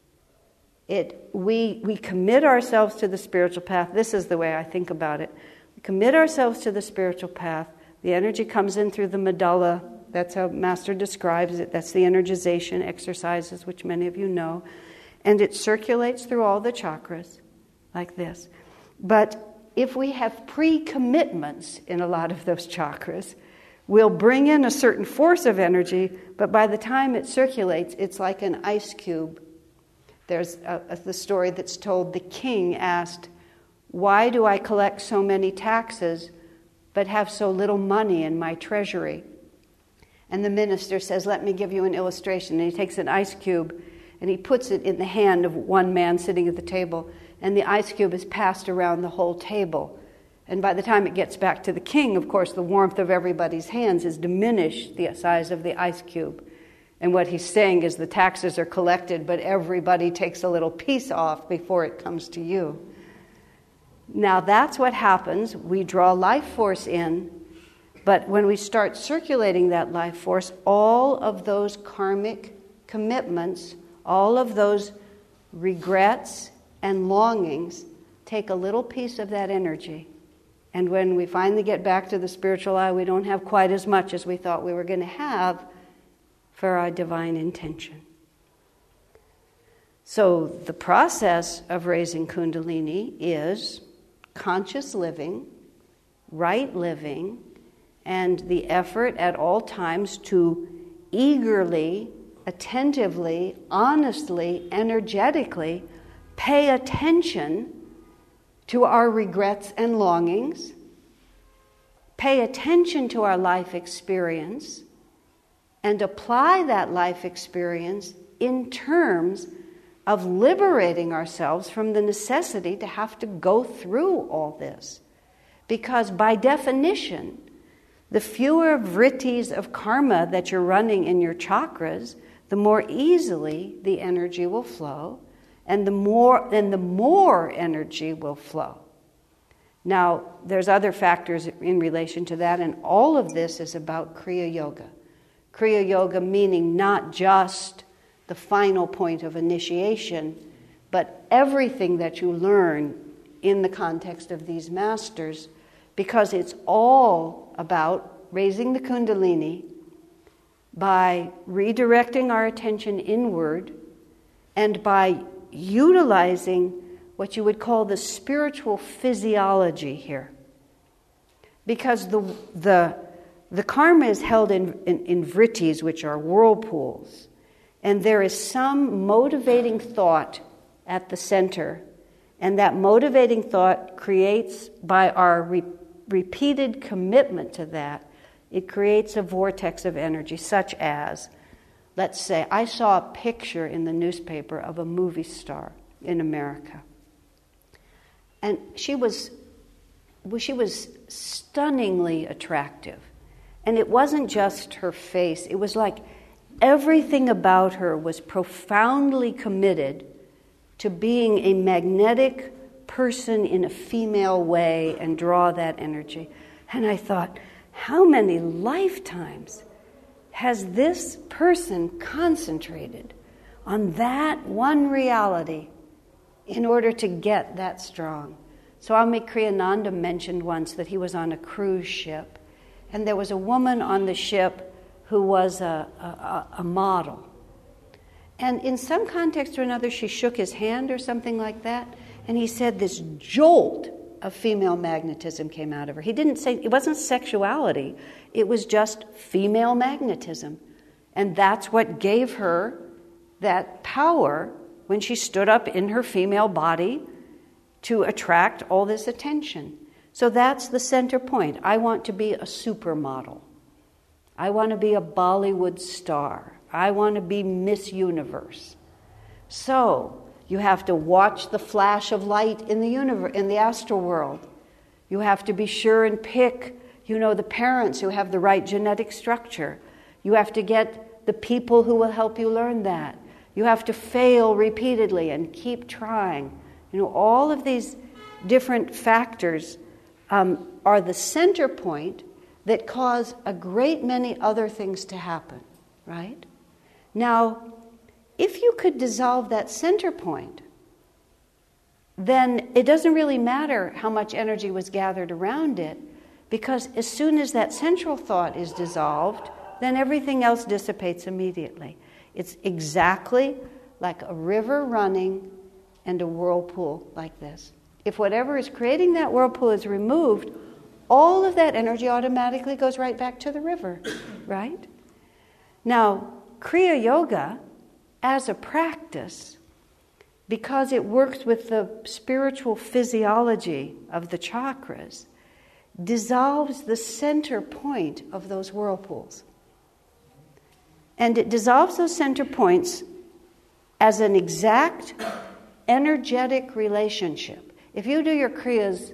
It we we commit ourselves to the spiritual path. This is the way I think about it. We commit ourselves to the spiritual path. The energy comes in through the medulla. That's how Master describes it. That's the energization exercises, which many of you know. And it circulates through all the chakras like this. But if we have pre-commitments in a lot of those chakras, we'll bring in a certain force of energy, but by the time it circulates, it's like an ice cube. There's a, a, the story that's told, the king asked, why do I collect so many taxes but have so little money in my treasury? And the minister says, let me give you an illustration. And he takes an ice cube and he puts it in the hand of one man sitting at the table, and the ice cube is passed around the whole table. And by the time it gets back to the king, of course, the warmth of everybody's hands has diminished the size of the ice cube. And what he's saying is the taxes are collected, but everybody takes a little piece off before it comes to you. Now that's what happens. We draw life force in, but when we start circulating that life force, all of those karmic commitments, all of those regrets and longings take a little piece of that energy. And when we finally get back to the spiritual eye, we don't have quite as much as we thought we were going to have for our divine intention. So the process of raising Kundalini is conscious living, right living, and the effort at all times to eagerly, attentively, honestly, energetically pay attention to our regrets and longings, pay attention to our life experience, and apply that life experience in terms of liberating ourselves from the necessity to have to go through all this. Because by definition, the fewer vrittis of karma that you're running in your chakras, the more easily the energy will flow, and the more and the more energy will flow. Now, there's other factors in relation to that, and all of this is about Kriya Yoga. Kriya Yoga meaning not just the final point of initiation, but everything that you learn in the context of these masters, because it's all about raising the Kundalini by redirecting our attention inward and by utilizing what you would call the spiritual physiology here. Because the the, the karma is held in, in, in vrittis, which are whirlpools. And there is some motivating thought at the center. And that motivating thought creates, by our re- repeated commitment to that, it creates a vortex of energy, such as, let's say, I saw a picture in the newspaper of a movie star in America. And she was, she was stunningly attractive. And it wasn't just her face, it was like everything about her was profoundly committed to being a magnetic person in a female way and draw that energy. And I thought, how many lifetimes has this person concentrated on that one reality in order to get that strong? Swami Kriyananda mentioned once that he was on a cruise ship, and there was a woman on the ship who was a, a, a model. And in some context or another, she shook his hand or something like that, and he said this jolt of female magnetism came out of her. He didn't say, it wasn't sexuality, it was just female magnetism. And that's what gave her that power when she stood up in her female body to attract all this attention. So that's the center point. I want to be a supermodel. I want to be a Bollywood star. I want to be Miss Universe. So you have to watch the flash of light in the universe, in the astral world. You have to be sure and pick, you know, the parents who have the right genetic structure. You have to get the people who will help you learn that. You have to fail repeatedly and keep trying. You know, all of these different factors um, are the center point that cause a great many other things to happen, right? Now, if you could dissolve that center point, then it doesn't really matter how much energy was gathered around it, because as soon as that central thought is dissolved, then everything else dissipates immediately. It's exactly like a river running and a whirlpool like this. If whatever is creating that whirlpool is removed, all of that energy automatically goes right back to the river, right? Now, Kriya Yoga, as a practice, because it works with the spiritual physiology of the chakras, dissolves the center point of those whirlpools. And it dissolves those center points as an exact energetic relationship. If you do your kriyas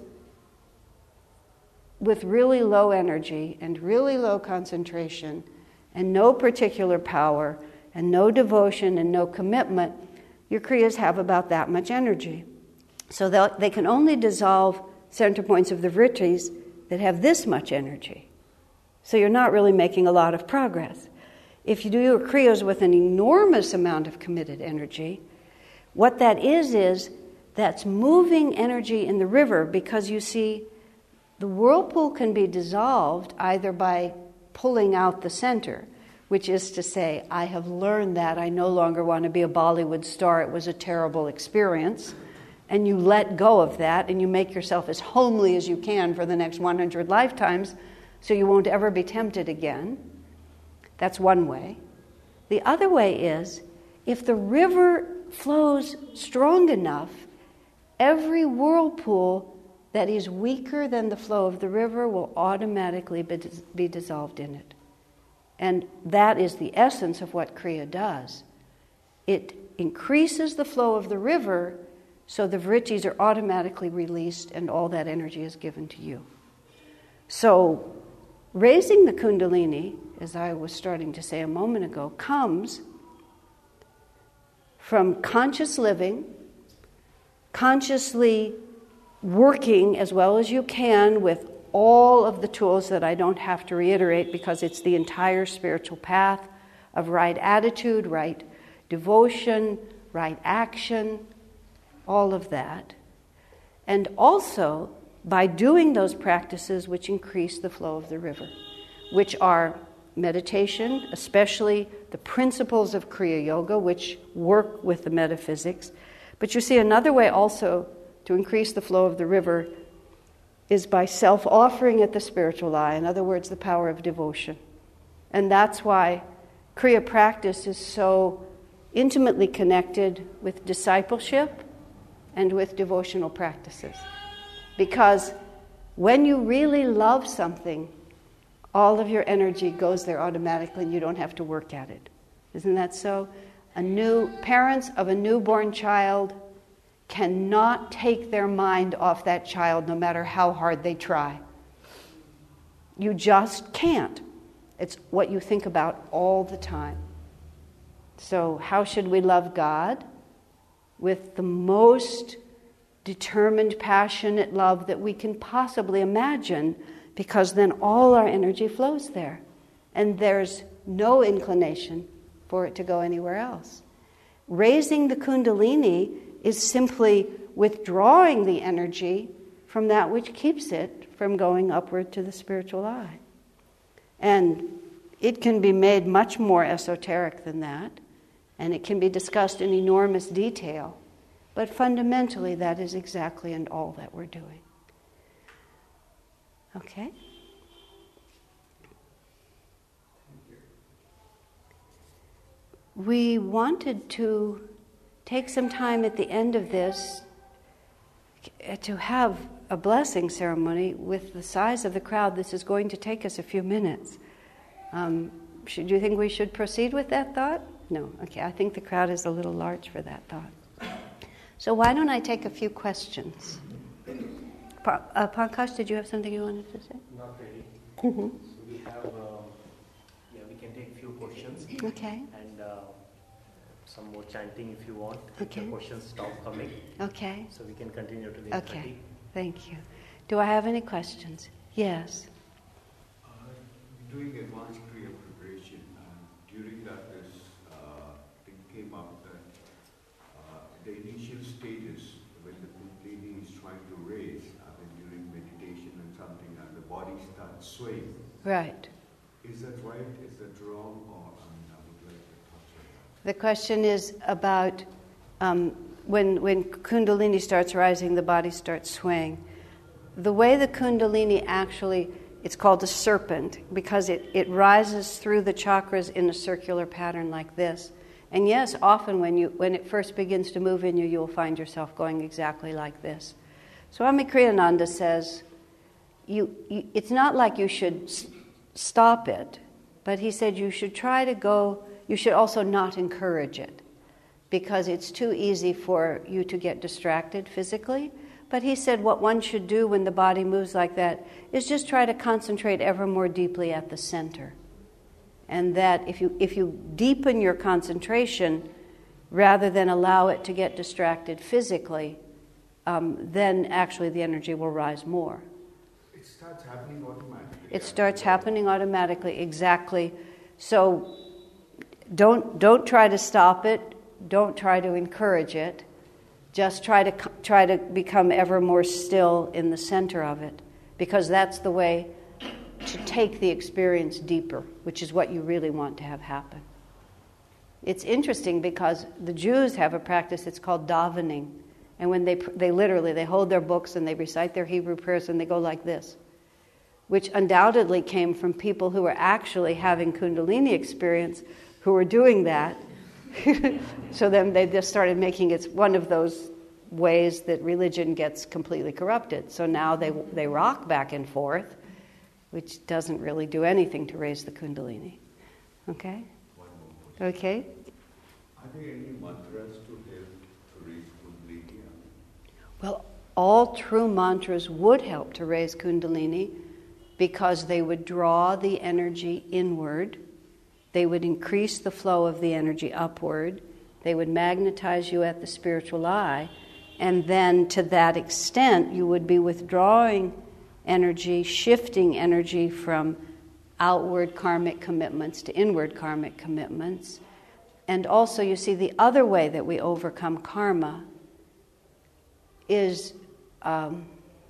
with really low energy and really low concentration and no particular power and no devotion and no commitment, your kriyas have about that much energy. So they can only dissolve center points of the vrittis that have this much energy. So you're not really making a lot of progress. If you do your kriyas with an enormous amount of committed energy, what that is is that's moving energy in the river, because you see, the whirlpool can be dissolved either by pulling out the center, which is to say, I have learned that I no longer want to be a Bollywood star. It was a terrible experience. And you let go of that, and you make yourself as homely as you can for the next one hundred lifetimes, so you won't ever be tempted again. That's one way. The other way is, if the river flows strong enough, every whirlpool that is weaker than the flow of the river will automatically be, be dissolved in it. And that is the essence of what Kriya does. It increases the flow of the river, so the vritis are automatically released and all that energy is given to you. So raising the Kundalini, as I was starting to say a moment ago, comes from conscious living, consciously working as well as you can with all of the tools that I don't have to reiterate because it's the entire spiritual path of right attitude, right devotion, right action, all of that. And also by doing those practices which increase the flow of the river, which are meditation, especially the principles of Kriya Yoga, which work with the metaphysics. But you see, another way also to increase the flow of the river is by self-offering at the spiritual eye. In other words, the power of devotion. And that's why Kriya practice is so intimately connected with discipleship and with devotional practices. Because when you really love something, all of your energy goes there automatically and you don't have to work at it. Isn't that so? A new parents of a newborn child cannot take their mind off that child no matter how hard they try. You just can't. It's what you think about all the time. So how should we love God? With the most determined, passionate love that we can possibly imagine, because then all our energy flows there. And there's no inclination for it to go anywhere else. Raising the Kundalini is simply withdrawing the energy from that which keeps it from going upward to the spiritual eye. And it can be made much more esoteric than that, and it can be discussed in enormous detail. But fundamentally, that is exactly and all that we're doing. Okay? We wanted to take some time at the end of this to have a blessing ceremony. With the size of the crowd, this is going to take us a few minutes. Um, should, do you think we should proceed with that thought? No. Okay, I think the crowd is a little large for that thought. So why don't I take a few questions? Pa- uh, Pankaj, did you have something you wanted to say? Not really. Mm-hmm. So we have, um, yeah, we can take a few questions. Okay. And uh, some more chanting if you want. Okay. If the questions stop coming. Okay. So we can continue to the Okay. thirty. Thank you. Do I have any questions? Yes. Uh, doing advanced Kriya preparation, uh, during that this uh, thing came up that uh, the initial stages when the Kundalini is trying to raise, I mean during meditation and something, and the body starts swaying. Right. Is that right? Is that wrong? Or I mean, I would like to touch on that. The question is about um, when when Kundalini starts rising, the body starts swaying. The way the Kundalini actually, it's called a serpent because it, it rises through the chakras in a circular pattern like this. And yes, often when you when it first begins to move in you, you'll find yourself going exactly like this. Swami Kriyananda says, you, you it's not like you should s- stop it, but he said you should try to go, you should also not encourage it, because it's too easy for you to get distracted physically. But he said what one should do when the body moves like that is just try to concentrate ever more deeply at the center. And that if you if you deepen your concentration, rather than allow it to get distracted physically, um, then actually the energy will rise more. It starts happening automatically. It starts happening automatically, exactly. So don't don't try to stop it. Don't try to encourage it. Just try to try to become ever more still in the center of it, because that's the way to take the experience deeper, which is what you really want to have happen. It's interesting because the Jews have a practice, it's called davening. And when they they literally, they hold their books and they recite their Hebrew prayers and they go like this, which undoubtedly came from people who were actually having Kundalini experience, who were doing that. So then they just started making it one of those ways that religion gets completely corrupted. So now they they rock back and forth, which doesn't really do anything to raise the Kundalini. Okay? Okay? Are there any mantras to help to raise Kundalini? Well, all true mantras would help to raise Kundalini because they would draw the energy inward. They would increase the flow of the energy upward. They would magnetize you at the spiritual eye. And then to that extent, you would be withdrawing energy, shifting energy from outward karmic commitments to inward karmic commitments. And also, you see, the other way that we overcome karma is um,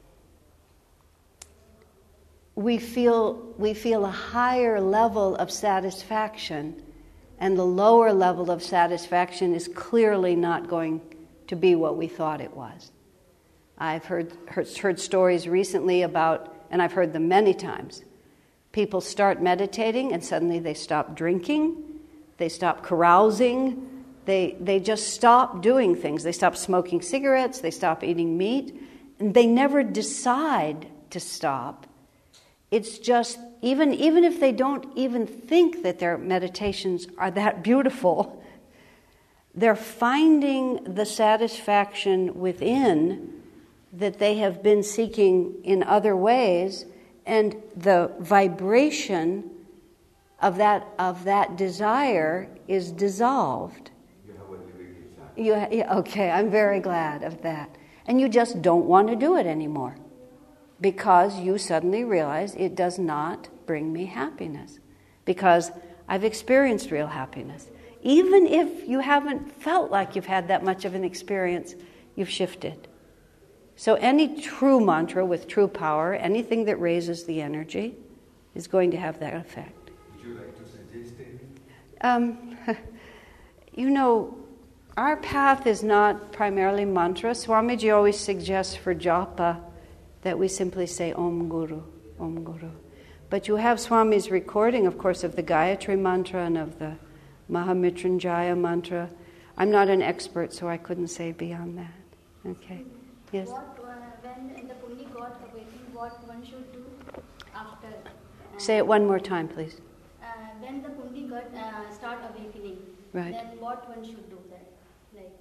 we feel we feel a higher level of satisfaction, and the lower level of satisfaction is clearly not going to be what we thought it was. I've heard, heard heard stories recently about, and I've heard them many times, people start meditating and suddenly they stop drinking, they stop carousing, they they just stop doing things. They stop smoking cigarettes, they stop eating meat, and they never decide to stop. It's just, even, even if they don't even think that their meditations are that beautiful, they're finding the satisfaction within that they have been seeking in other ways, and the vibration of that of that desire is dissolved. You have a living example. You, yeah, okay, I'm very glad of that. And you just don't want to do it anymore because you suddenly realize it does not bring me happiness, because I've experienced real happiness. Even if you haven't felt like you've had that much of an experience, you've shifted. So any true mantra with true power, anything that raises the energy, is going to have that effect. Would you like to suggest anything? Um, you know, our path is not primarily mantra. Swamiji always suggests for japa that we simply say Om Guru, Om Guru. But you have Swami's recording, of course, of the Gayatri mantra and of the Mahamritryunjaya mantra. I'm not an expert, so I couldn't say beyond that. Okay. Yes? What, uh, when the Pundi got awakened, what one should do after? Uh, Say it one more time, please. Uh, when the Pundi got uh, start awakening, Right. then what one should do then? Like.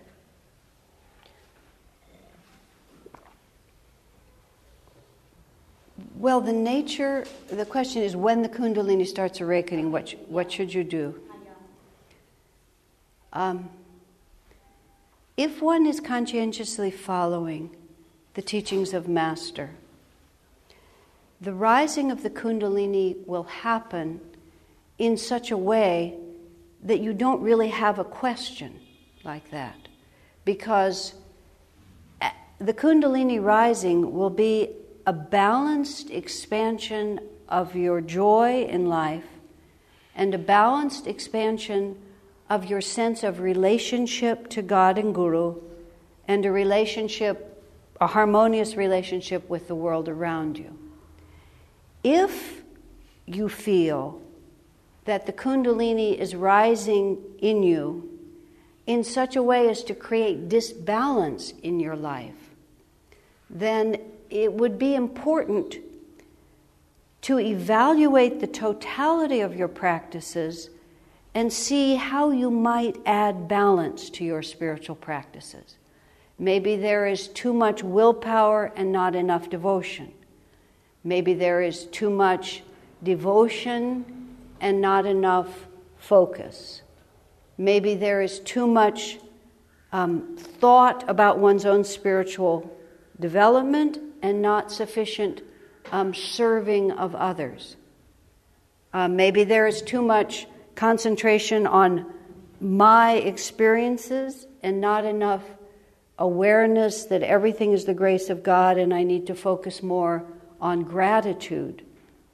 Well, the nature, the question is when the Kundalini starts awakening, what, sh- what should you do? Uh, yeah. Um, if one is conscientiously following the teachings of Master, the rising of the Kundalini will happen in such a way that you don't really have a question like that. Because the Kundalini rising will be a balanced expansion of your joy in life and a balanced expansion of your sense of relationship to God and Guru, and a relationship, a harmonious relationship with the world around you. If you feel that the Kundalini is rising in you in such a way as to create disbalance in your life, then it would be important to evaluate the totality of your practices and see how you might add balance to your spiritual practices. Maybe there is too much willpower and not enough devotion. Maybe there is too much devotion and not enough focus. Maybe there is too much um, thought about one's own spiritual development and not sufficient um, serving of others. Uh, maybe there is too much concentration on my experiences and not enough awareness that everything is the grace of God and I need to focus more on gratitude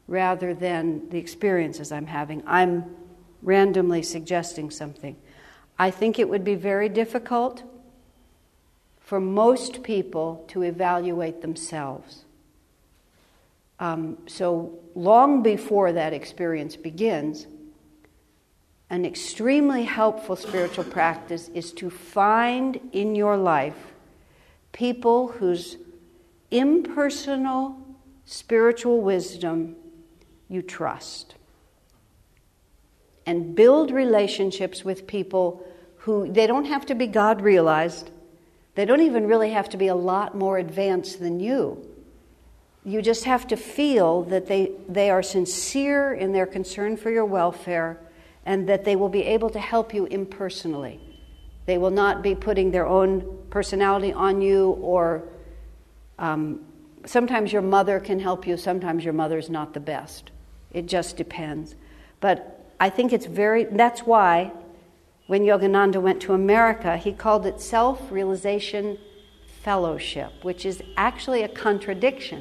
rather than the experiences I'm having. I'm randomly suggesting something. I think it would be very difficult for most people to evaluate themselves. Um, so long before that experience begins, an extremely helpful spiritual practice is to find in your life people whose impersonal spiritual wisdom you trust. And build relationships with people who, they don't have to be God-realized. They don't even really have to be a lot more advanced than you. You just have to feel that they, they are sincere in their concern for your welfare and that they will be able to help you impersonally. They will not be putting their own personality on you, or um, sometimes your mother can help you, sometimes your mother's not the best. It just depends. But I think it's very, that's why when Yogananda went to America, he called it self-realization fellowship, which is actually a contradiction.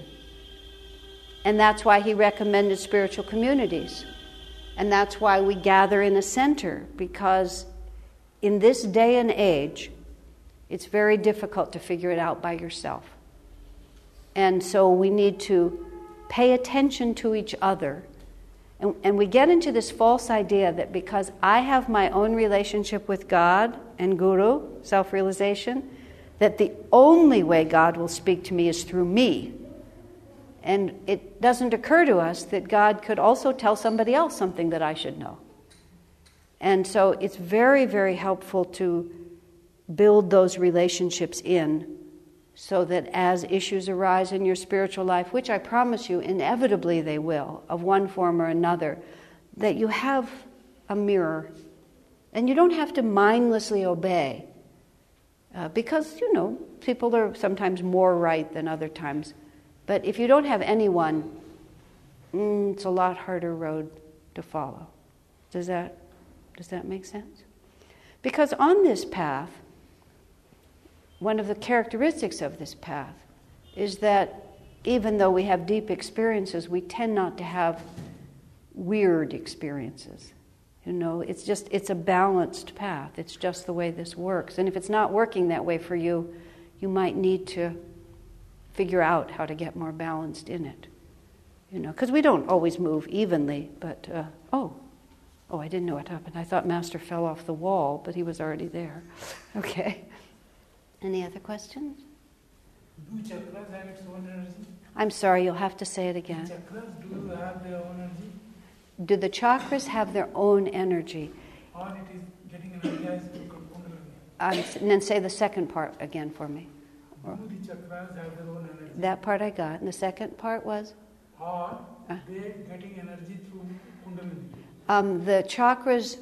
And that's why he recommended spiritual communities. And that's why we gather in a center, because in this day and age, it's very difficult to figure it out by yourself. And so we need to pay attention to each other. And, and we get into this false idea that because I have my own relationship with God and Guru, self-realization, that the only way God will speak to me is through me. And it doesn't occur to us that God could also tell somebody else something that I should know. And so it's very, very helpful to build those relationships in, so that as issues arise in your spiritual life, which I promise you inevitably they will, of one form or another, that you have a mirror. And you don't have to mindlessly obey, uh, because, you know, people are sometimes more right than other times. But if you don't have anyone, mm, it's a lot harder road to follow. Does that, does that make sense? Because on this path, one of the characteristics of this path is that even though we have deep experiences, we tend not to have weird experiences. You know, it's just, it's a balanced path. It's just the way this works. And if it's not working that way for you, you might need to figure out how to get more balanced in it. You know, because we don't always move evenly, but, uh, oh, oh, I didn't know what happened. I thought Master fell off the wall, but he was already there. Okay. Any other questions? Do chakras have its own energy? I'm sorry, you'll have to say it again. Chakras, do have their own energy? Do the chakras have their own energy? Or it is getting energized through Kundalini? Um, and then say the second part again for me. Do the chakras have their own energy? That part I got. And the second part was? Or Uh. they getting energy through Kundalini? Um, the chakras,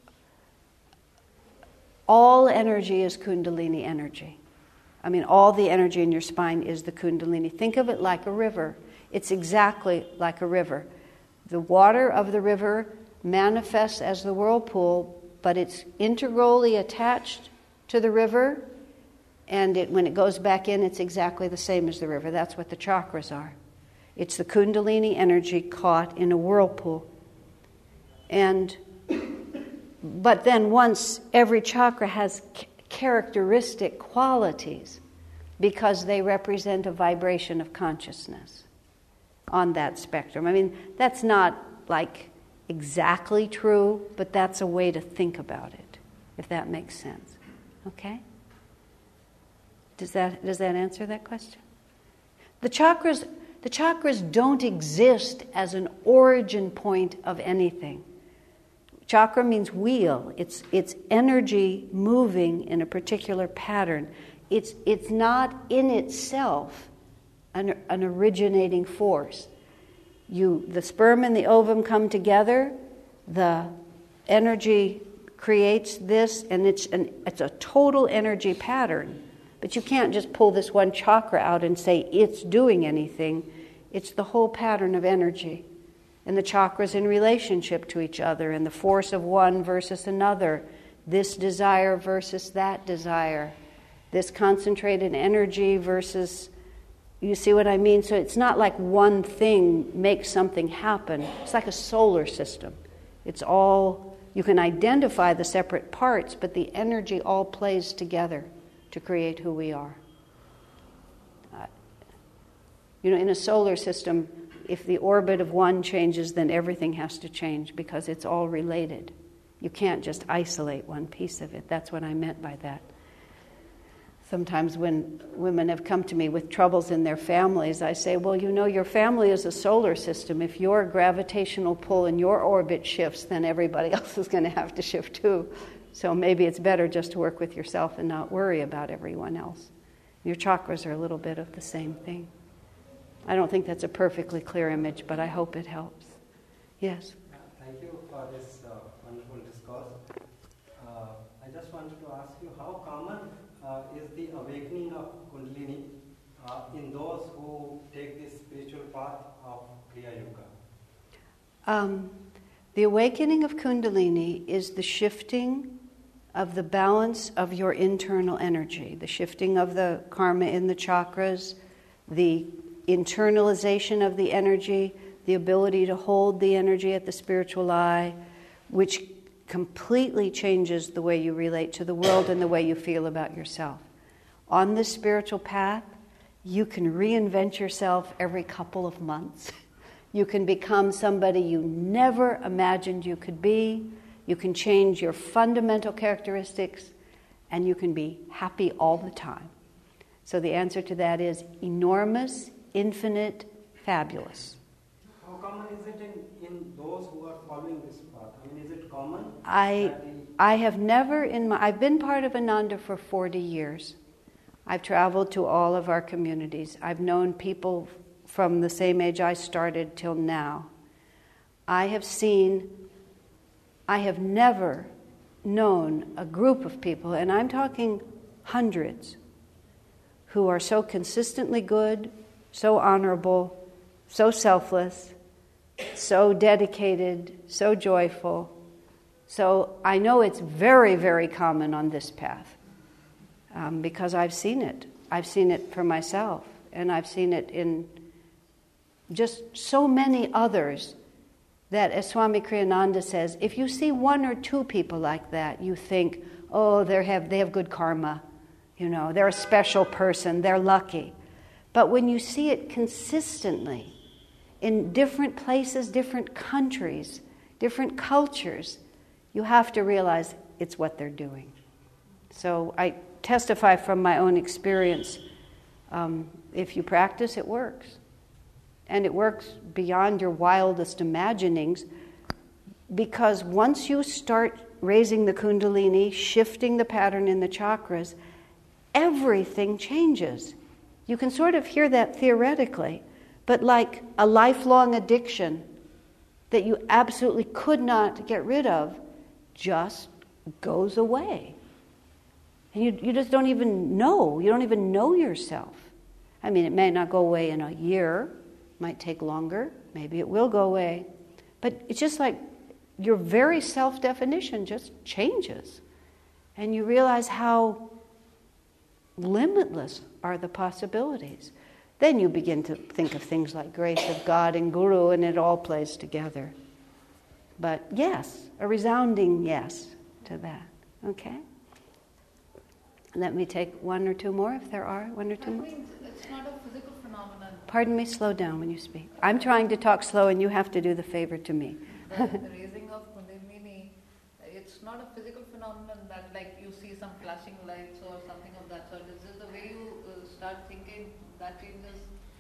all energy is Kundalini energy. I mean, all the energy in your spine is the Kundalini. Think of it like a river. It's exactly like a river. The water of the river manifests as the whirlpool, but it's integrally attached to the river, and it, when it goes back in, it's exactly the same as the river. That's what the chakras are. It's the Kundalini energy caught in a whirlpool. And but then once every chakra has c- characteristic qualities, because they represent a vibration of consciousness on that spectrum. I mean, that's not like exactly true, but that's a way to think about it, if that makes sense. Okay? Does that does that answer that question? The chakras the chakras don't exist as an origin point of anything. Chakra means wheel. It's it's energy moving in a particular pattern. It's it's not in itself an, an originating force. You the sperm and the ovum come together, the energy creates this, and it's an it's a total energy pattern. But you can't just pull this one chakra out and say it's doing anything. It's the whole pattern of energy. And the chakras in relationship to each other, and the force of one versus another, this desire versus that desire, this concentrated energy versus You see what I mean? So it's not like one thing makes something happen. It's like a solar system. It's all, you can identify the separate parts, but the energy all plays together to create who we are. Uh, you know, in a solar system, if the orbit of one changes, then everything has to change because it's all related. You can't just isolate one piece of it. That's what I meant by that. Sometimes when women have come to me with troubles in their families, I say, well, you know, your family is a solar system. If your gravitational pull in your orbit shifts, then everybody else is going to have to shift too. So maybe it's better just to work with yourself and not worry about everyone else. Your chakras are a little bit of the same thing. I don't think that's a perfectly clear image, but I hope it helps. Yes? Thank you for this uh, wonderful discourse. Uh, I just wanted to ask you, how common uh, is the awakening of Kundalini uh, in those who take this spiritual path of Kriya Yoga? Um, the awakening of Kundalini is the shifting of the balance of your internal energy, the shifting of the karma in the chakras, the internalization of the energy, the ability to hold the energy at the spiritual eye, which completely changes the way you relate to the world and the way you feel about yourself. On this spiritual path, you can reinvent yourself every couple of months. You can become somebody you never imagined you could be. You can change your fundamental characteristics, and you can be happy all the time. So the answer to that is enormous, infinite, fabulous. How common is it in, in those who are following this path? I mean, is it common? I I have never in my I've been part of Ananda for forty years. I've traveled to all of our communities. I've known people from the same age I started till now. I have seen, I have never known a group of people, and I'm talking hundreds, who are so consistently good, so honorable, so selfless, so dedicated, so joyful. So I know it's very, very common on this path um, because I've seen it. I've seen it for myself, and I've seen it in just so many others that, as Swami Kriyananda says, if you see one or two people like that, you think, oh, they have they have good karma, you know, they're a special person, they're lucky. But when you see it consistently in different places, different countries, different cultures, you have to realize it's what they're doing. So I testify from my own experience. Um, if you practice, it works. And it works beyond your wildest imaginings, because once you start raising the Kundalini, shifting the pattern in the chakras, everything changes. You can sort of hear that theoretically, but like a lifelong addiction that you absolutely could not get rid of just goes away. And you, you just don't even know. You don't even know yourself. I mean, it may not go away in a year. Might take longer, maybe it will go away. But it's just like your very self-definition just changes. And you realize how limitless are the possibilities. Then you begin to think of things like grace of God and Guru, and it all plays together. But yes, a resounding yes to that. Okay? Let me take one or two more, if there are one or two more. It's not a physical phenomenon. Pardon me, slow down when you speak. I'm trying to talk slow, and you have to do the favor to me. The, the raising of Kundalini, it's not a physical phenomenon that, like, you see some flashing lights or something of that sort. Is this the way you uh, start thinking that changes?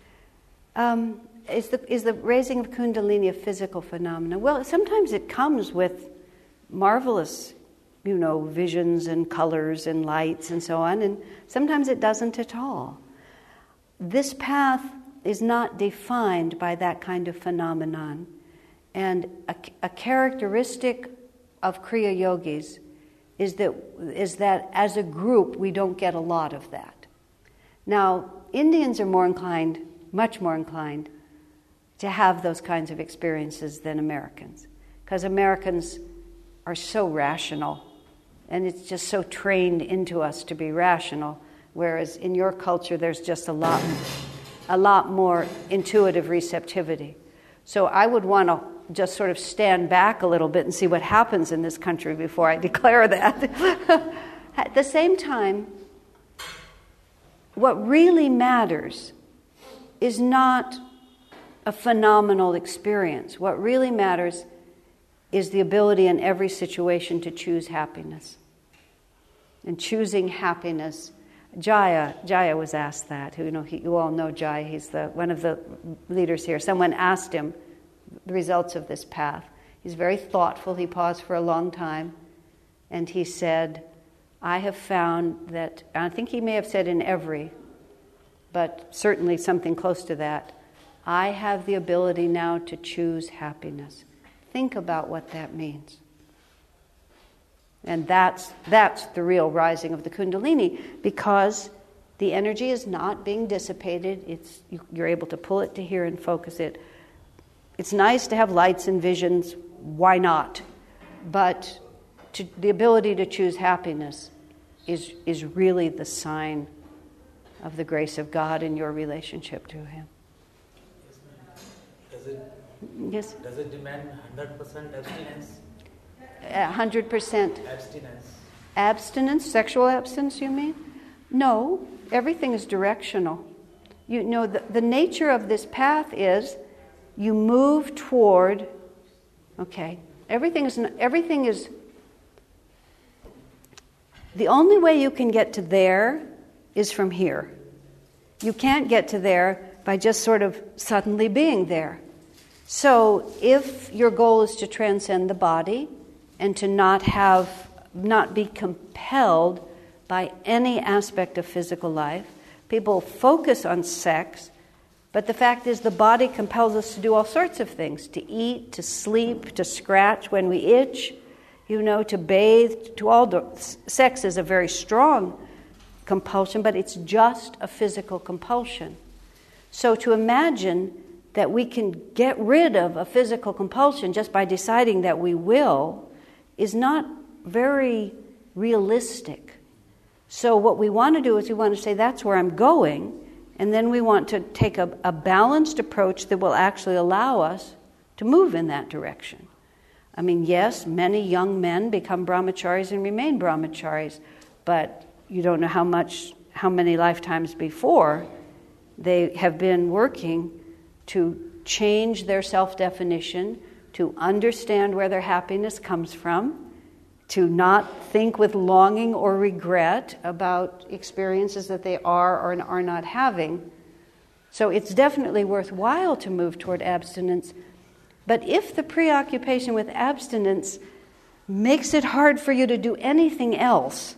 Um, is the is the raising of Kundalini a physical phenomenon? Well, sometimes it comes with marvelous, you know, visions and colors and lights and so on, and sometimes it doesn't at all. This path is not defined by that kind of phenomenon. And a, a characteristic of Kriya Yogis is that, is that as a group we don't get a lot of that. Now, Indians are more inclined, much more inclined, to have those kinds of experiences than Americans. Because Americans are so rational, and it's just so trained into us to be rational, whereas in your culture there's just a lot a lot more intuitive receptivity. So I would want to just sort of stand back a little bit and see what happens in this country before I declare that. At the same time, what really matters is not a phenomenal experience. What really matters is the ability in every situation to choose happiness. And choosing happiness, Jaya, Jaya was asked that. You know, he, you all know Jaya. He's the one of the leaders here. Someone asked him the results of this path. He's very thoughtful. He paused for a long time, and he said, "I have found that." I think he may have said in every, but certainly something close to that. I have the ability now to choose happiness. Think about what that means. And that's that's the real rising of the Kundalini, because the energy is not being dissipated. It's you're able to pull it to here and focus it. It's nice to have lights and visions. Why not? But to, the ability to choose happiness is is really the sign of the grace of God in your relationship to Him. Does it, Yes? does it demand one hundred percent abstinence? one hundred percent. Abstinence. Abstinence, sexual abstinence, you mean? No, everything is directional. You know, the, the nature of this path is you move toward, okay, everything is, everything is, the only way you can get to there is from here. You can't get to there by just sort of suddenly being there. So if your goal is to transcend the body and to not have, not be compelled by any aspect of physical life, people focus on sex, but the fact is the body compels us to do all sorts of things, to eat, to sleep, to scratch when we itch, you know, to bathe, to all do- sex is a very strong compulsion, but it's just a physical compulsion. So to imagine that we can get rid of a physical compulsion just by deciding that we will is not very realistic. So what we want to do is we want to say, that's where I'm going, and then we want to take a, a balanced approach that will actually allow us to move in that direction. I mean, yes, many young men become brahmacharis and remain brahmacharis, but you don't know how much, how many lifetimes before they have been working to change their self-definition, to understand where their happiness comes from, to not think with longing or regret about experiences that they are or are not having. So it's definitely worthwhile to move toward abstinence. But if the preoccupation with abstinence makes it hard for you to do anything else,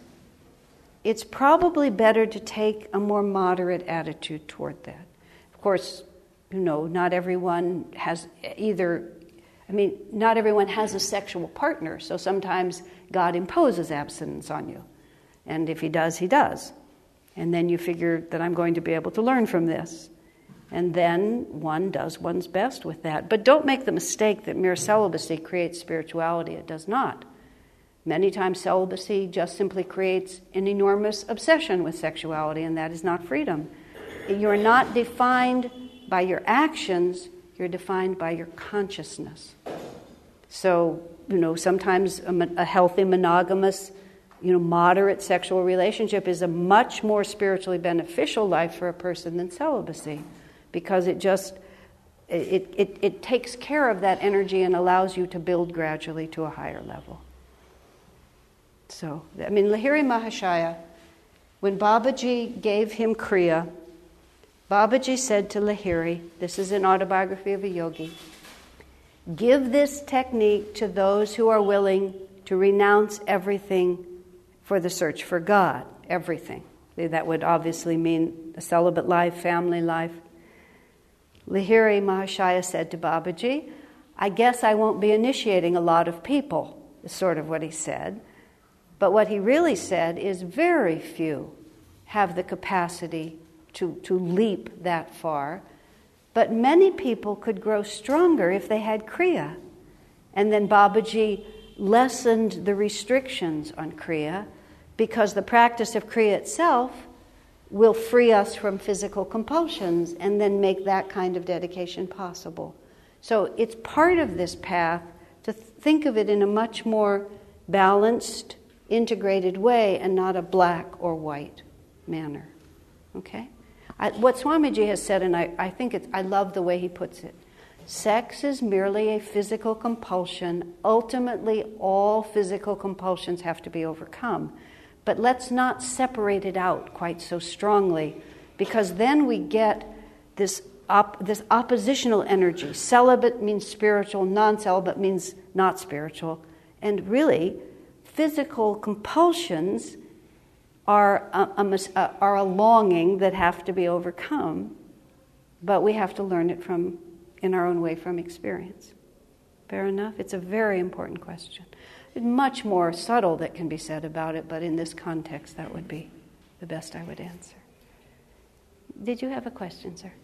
it's probably better to take a more moderate attitude toward that. Of course, you know, not everyone has either, I mean, not everyone has a sexual partner, so sometimes God imposes abstinence on you. And if He does, He does. And then you figure that I'm going to be able to learn from this. And then one does one's best with that. But don't make the mistake that mere celibacy creates spirituality. It does not. Many times celibacy just simply creates an enormous obsession with sexuality, and that is not freedom. You're not defined by your actions, you're defined by your consciousness. So, you know, sometimes a, a healthy, monogamous, you know, moderate sexual relationship is a much more spiritually beneficial life for a person than celibacy, because it just, it, it, it takes care of that energy and allows you to build gradually to a higher level. So, I mean, Lahiri Mahashaya, when Babaji gave him Kriya, Babaji said to Lahiri, this is an autobiography of a yogi, give this technique to those who are willing to renounce everything for the search for God, everything. That would obviously mean a celibate life, family life. Lahiri Mahashaya said to Babaji, I guess I won't be initiating a lot of people, is sort of what he said. But what he really said is very few have the capacity to, to leap that far. But many people could grow stronger if they had Kriya. And then Babaji lessened the restrictions on Kriya, because the practice of Kriya itself will free us from physical compulsions and then make that kind of dedication possible. So it's part of this path to th- think of it in a much more balanced, integrated way and not a black or white manner. Okay? I, what Swamiji has said, and I, I think it's, I love the way he puts it, sex is merely a physical compulsion. Ultimately, all physical compulsions have to be overcome. But let's not separate it out quite so strongly, because then we get this op- this oppositional energy. Celibate means spiritual, non-celibate means not spiritual. And really, physical compulsions are a, a, are a longing that have to be overcome, but we have to learn it from in our own way from experience. Fair enough? It's a very important question. It's much more subtle that can be said about it, but in this context, that would be the best I would answer. Did you have a question, sir?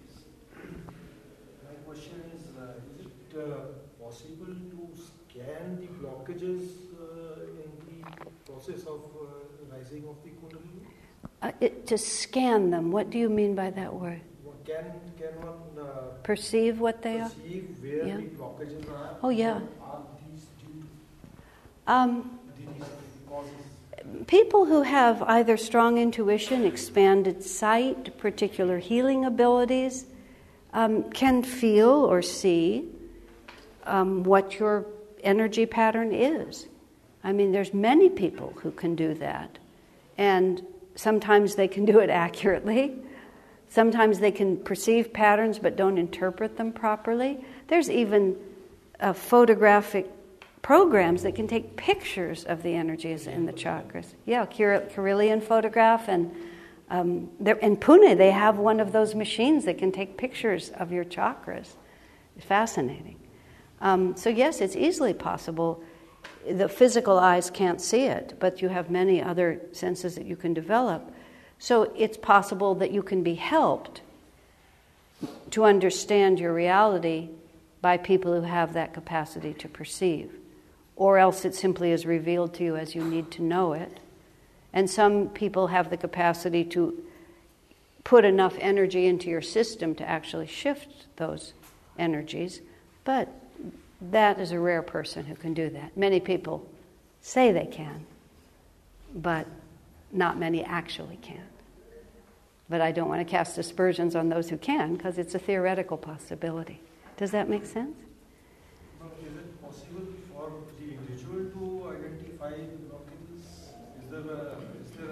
My question is, uh, is it uh, possible to scan the blockages uh, in the process of uh, rising of the Kundalini? Uh, it, to scan them, what do you mean by that word? What Can, can one uh, Perceive what they are? perceive where Yeah. the blockages are? Oh, yeah. Are these due Um, to these causes? People who have either strong intuition, expanded sight, particular healing abilities, um, can feel or see um, what your energy pattern is. I mean, there's many people who can do that. And sometimes they can do it accurately. Sometimes they can perceive patterns but don't interpret them properly. There's even uh, photographic programs that can take pictures of the energies in the chakras. Yeah, Kirlian photograph, and um, in Pune they have one of those machines that can take pictures of your chakras. It's fascinating. Um, so yes, it's easily possible. The physical eyes can't see it, but you have many other senses that you can develop. So it's possible that you can be helped to understand your reality by people who have that capacity to perceive. Or else it simply is revealed to you as you need to know it. And some people have the capacity to put enough energy into your system to actually shift those energies. But that is a rare person who can do that. Many people say they can, but not many actually can. But I don't want to cast aspersions on those who can, because it's a theoretical possibility. Does that make sense? Is it possible for the individual to identify the blockages? Is there a, is there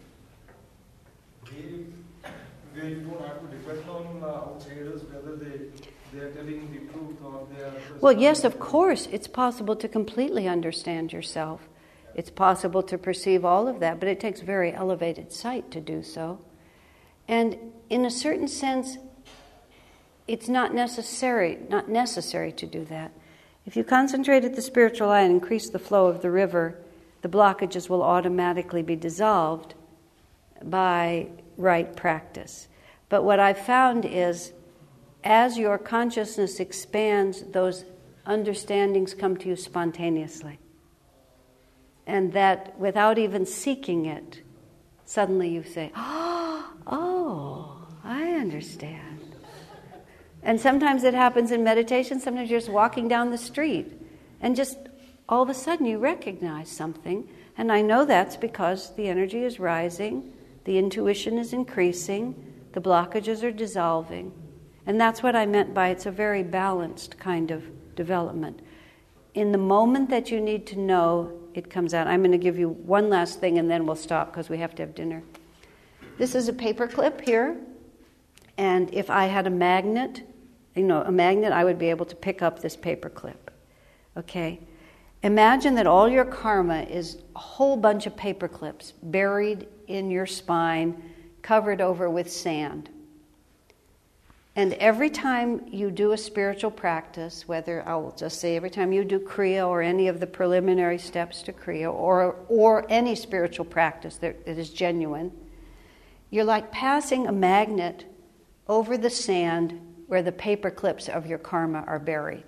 a way where you don't have to depend on uh, outsiders, whether they, they are telling the truth or they are... Well, yes, of course, it's possible to completely understand yourself. It's possible to perceive all of that, but it takes very elevated sight to do so. And in a certain sense, it's not necessary, not necessary to do that. If you concentrate at the spiritual eye and increase the flow of the river, the blockages will automatically be dissolved by right practice. But what I've found is, as your consciousness expands, those understandings come to you spontaneously. And that without even seeking it, suddenly you say, oh, I understand. And sometimes it happens in meditation, sometimes you're just walking down the street, and just all of a sudden you recognize something. And I know that's because the energy is rising, the intuition is increasing, the blockages are dissolving. And that's what I meant by it's a very balanced kind of development. In the moment that you need to know, it comes out. I'm going to give you one last thing and then we'll stop because we have to have dinner. This is a paper clip here. And if I had a magnet, you know, a magnet, I would be able to pick up this paper clip. Okay? Imagine that all your karma is a whole bunch of paper clips buried in your spine, covered over with sand. And every time you do a spiritual practice, whether I will just say every time you do Kriya or any of the preliminary steps to Kriya or or any spiritual practice that, that is genuine, you're like passing a magnet over the sand where the paper clips of your karma are buried.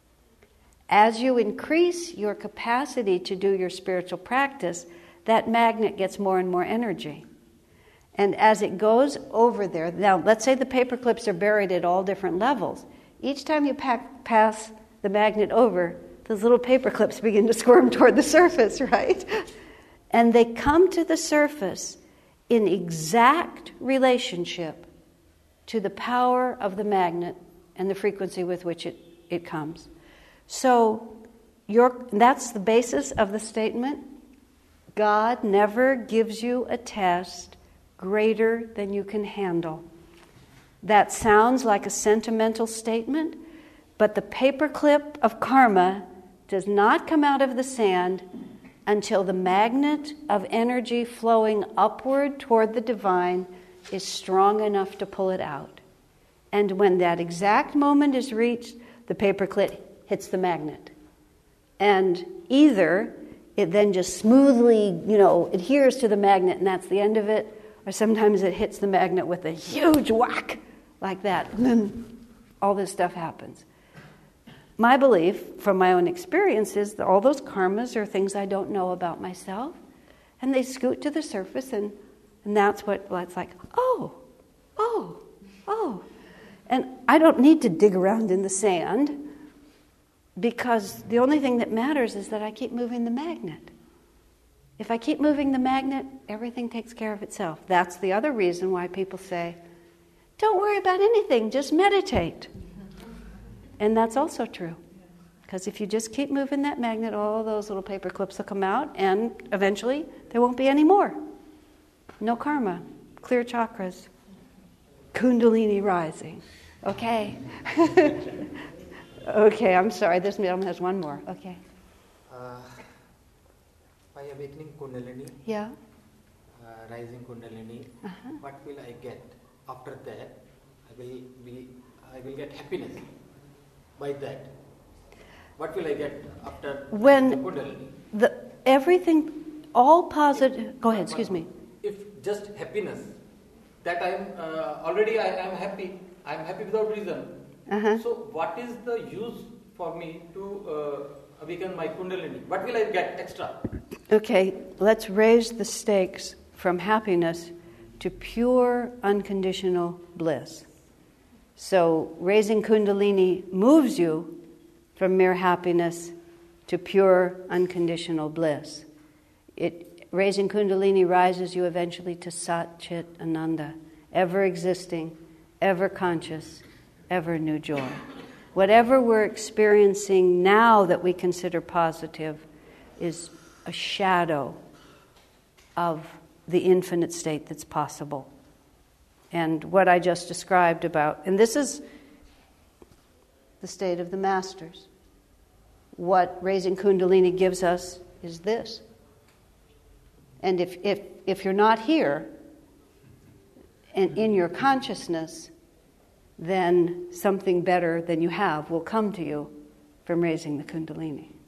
As you increase your capacity to do your spiritual practice, that magnet gets more and more energy. And as it goes over there, now let's say the paper clips are buried at all different levels. Each time you pack, pass the magnet over, those little paper clips begin to squirm toward the surface, right? And they come to the surface in exact relationship to the power of the magnet and the frequency with which it, it comes. So your, that's the basis of the statement. God never gives you a test greater than you can handle. That sounds like a sentimental statement, but the paperclip of karma does not come out of the sand until the magnet of energy flowing upward toward the divine is strong enough to pull it out. And when that exact moment is reached, the paperclip hits the magnet. And either it then just smoothly, you know, adheres to the magnet and that's the end of it, or sometimes it hits the magnet with a huge whack like that. And then all this stuff happens. My belief, from my own experience, is that all those karmas are things I don't know about myself, and they scoot to the surface, and, and that's what well, it's like, oh, oh, oh. And I don't need to dig around in the sand, because the only thing that matters is that I keep moving the magnet. If I keep moving the magnet, everything takes care of itself. That's the other reason why people say, don't worry about anything, just meditate. And that's also true. Because if you just keep moving that magnet, all those little paper clips will come out, and eventually there won't be any more. No karma. Clear chakras. Kundalini rising. Okay. Okay, I'm sorry. This madam has one more. Okay. Uh, by awakening Kundalini, Yeah. uh, rising Kundalini, Uh-huh. what will I get? After that, I will be, I will get happiness. By that, what will I get after When the Kundalini? the everything, all positive. Go ahead. Excuse me. If just happiness, that I am uh, already I am happy. I am happy without reason. Uh-huh. So, what is the use for me to uh, awaken my Kundalini? What will I get extra? Okay, let's raise the stakes from happiness to pure unconditional bliss. So raising Kundalini moves you from mere happiness to pure unconditional bliss. It, raising Kundalini rises you eventually to Sat Chit Ananda, ever existing, ever conscious, ever new joy. Whatever we're experiencing now that we consider positive is a shadow of the infinite state that's possible. And what I just described about, and this is the state of the masters. What raising Kundalini gives us is this. And if if if you're not here and in your consciousness, then something better than you have will come to you from raising the Kundalini.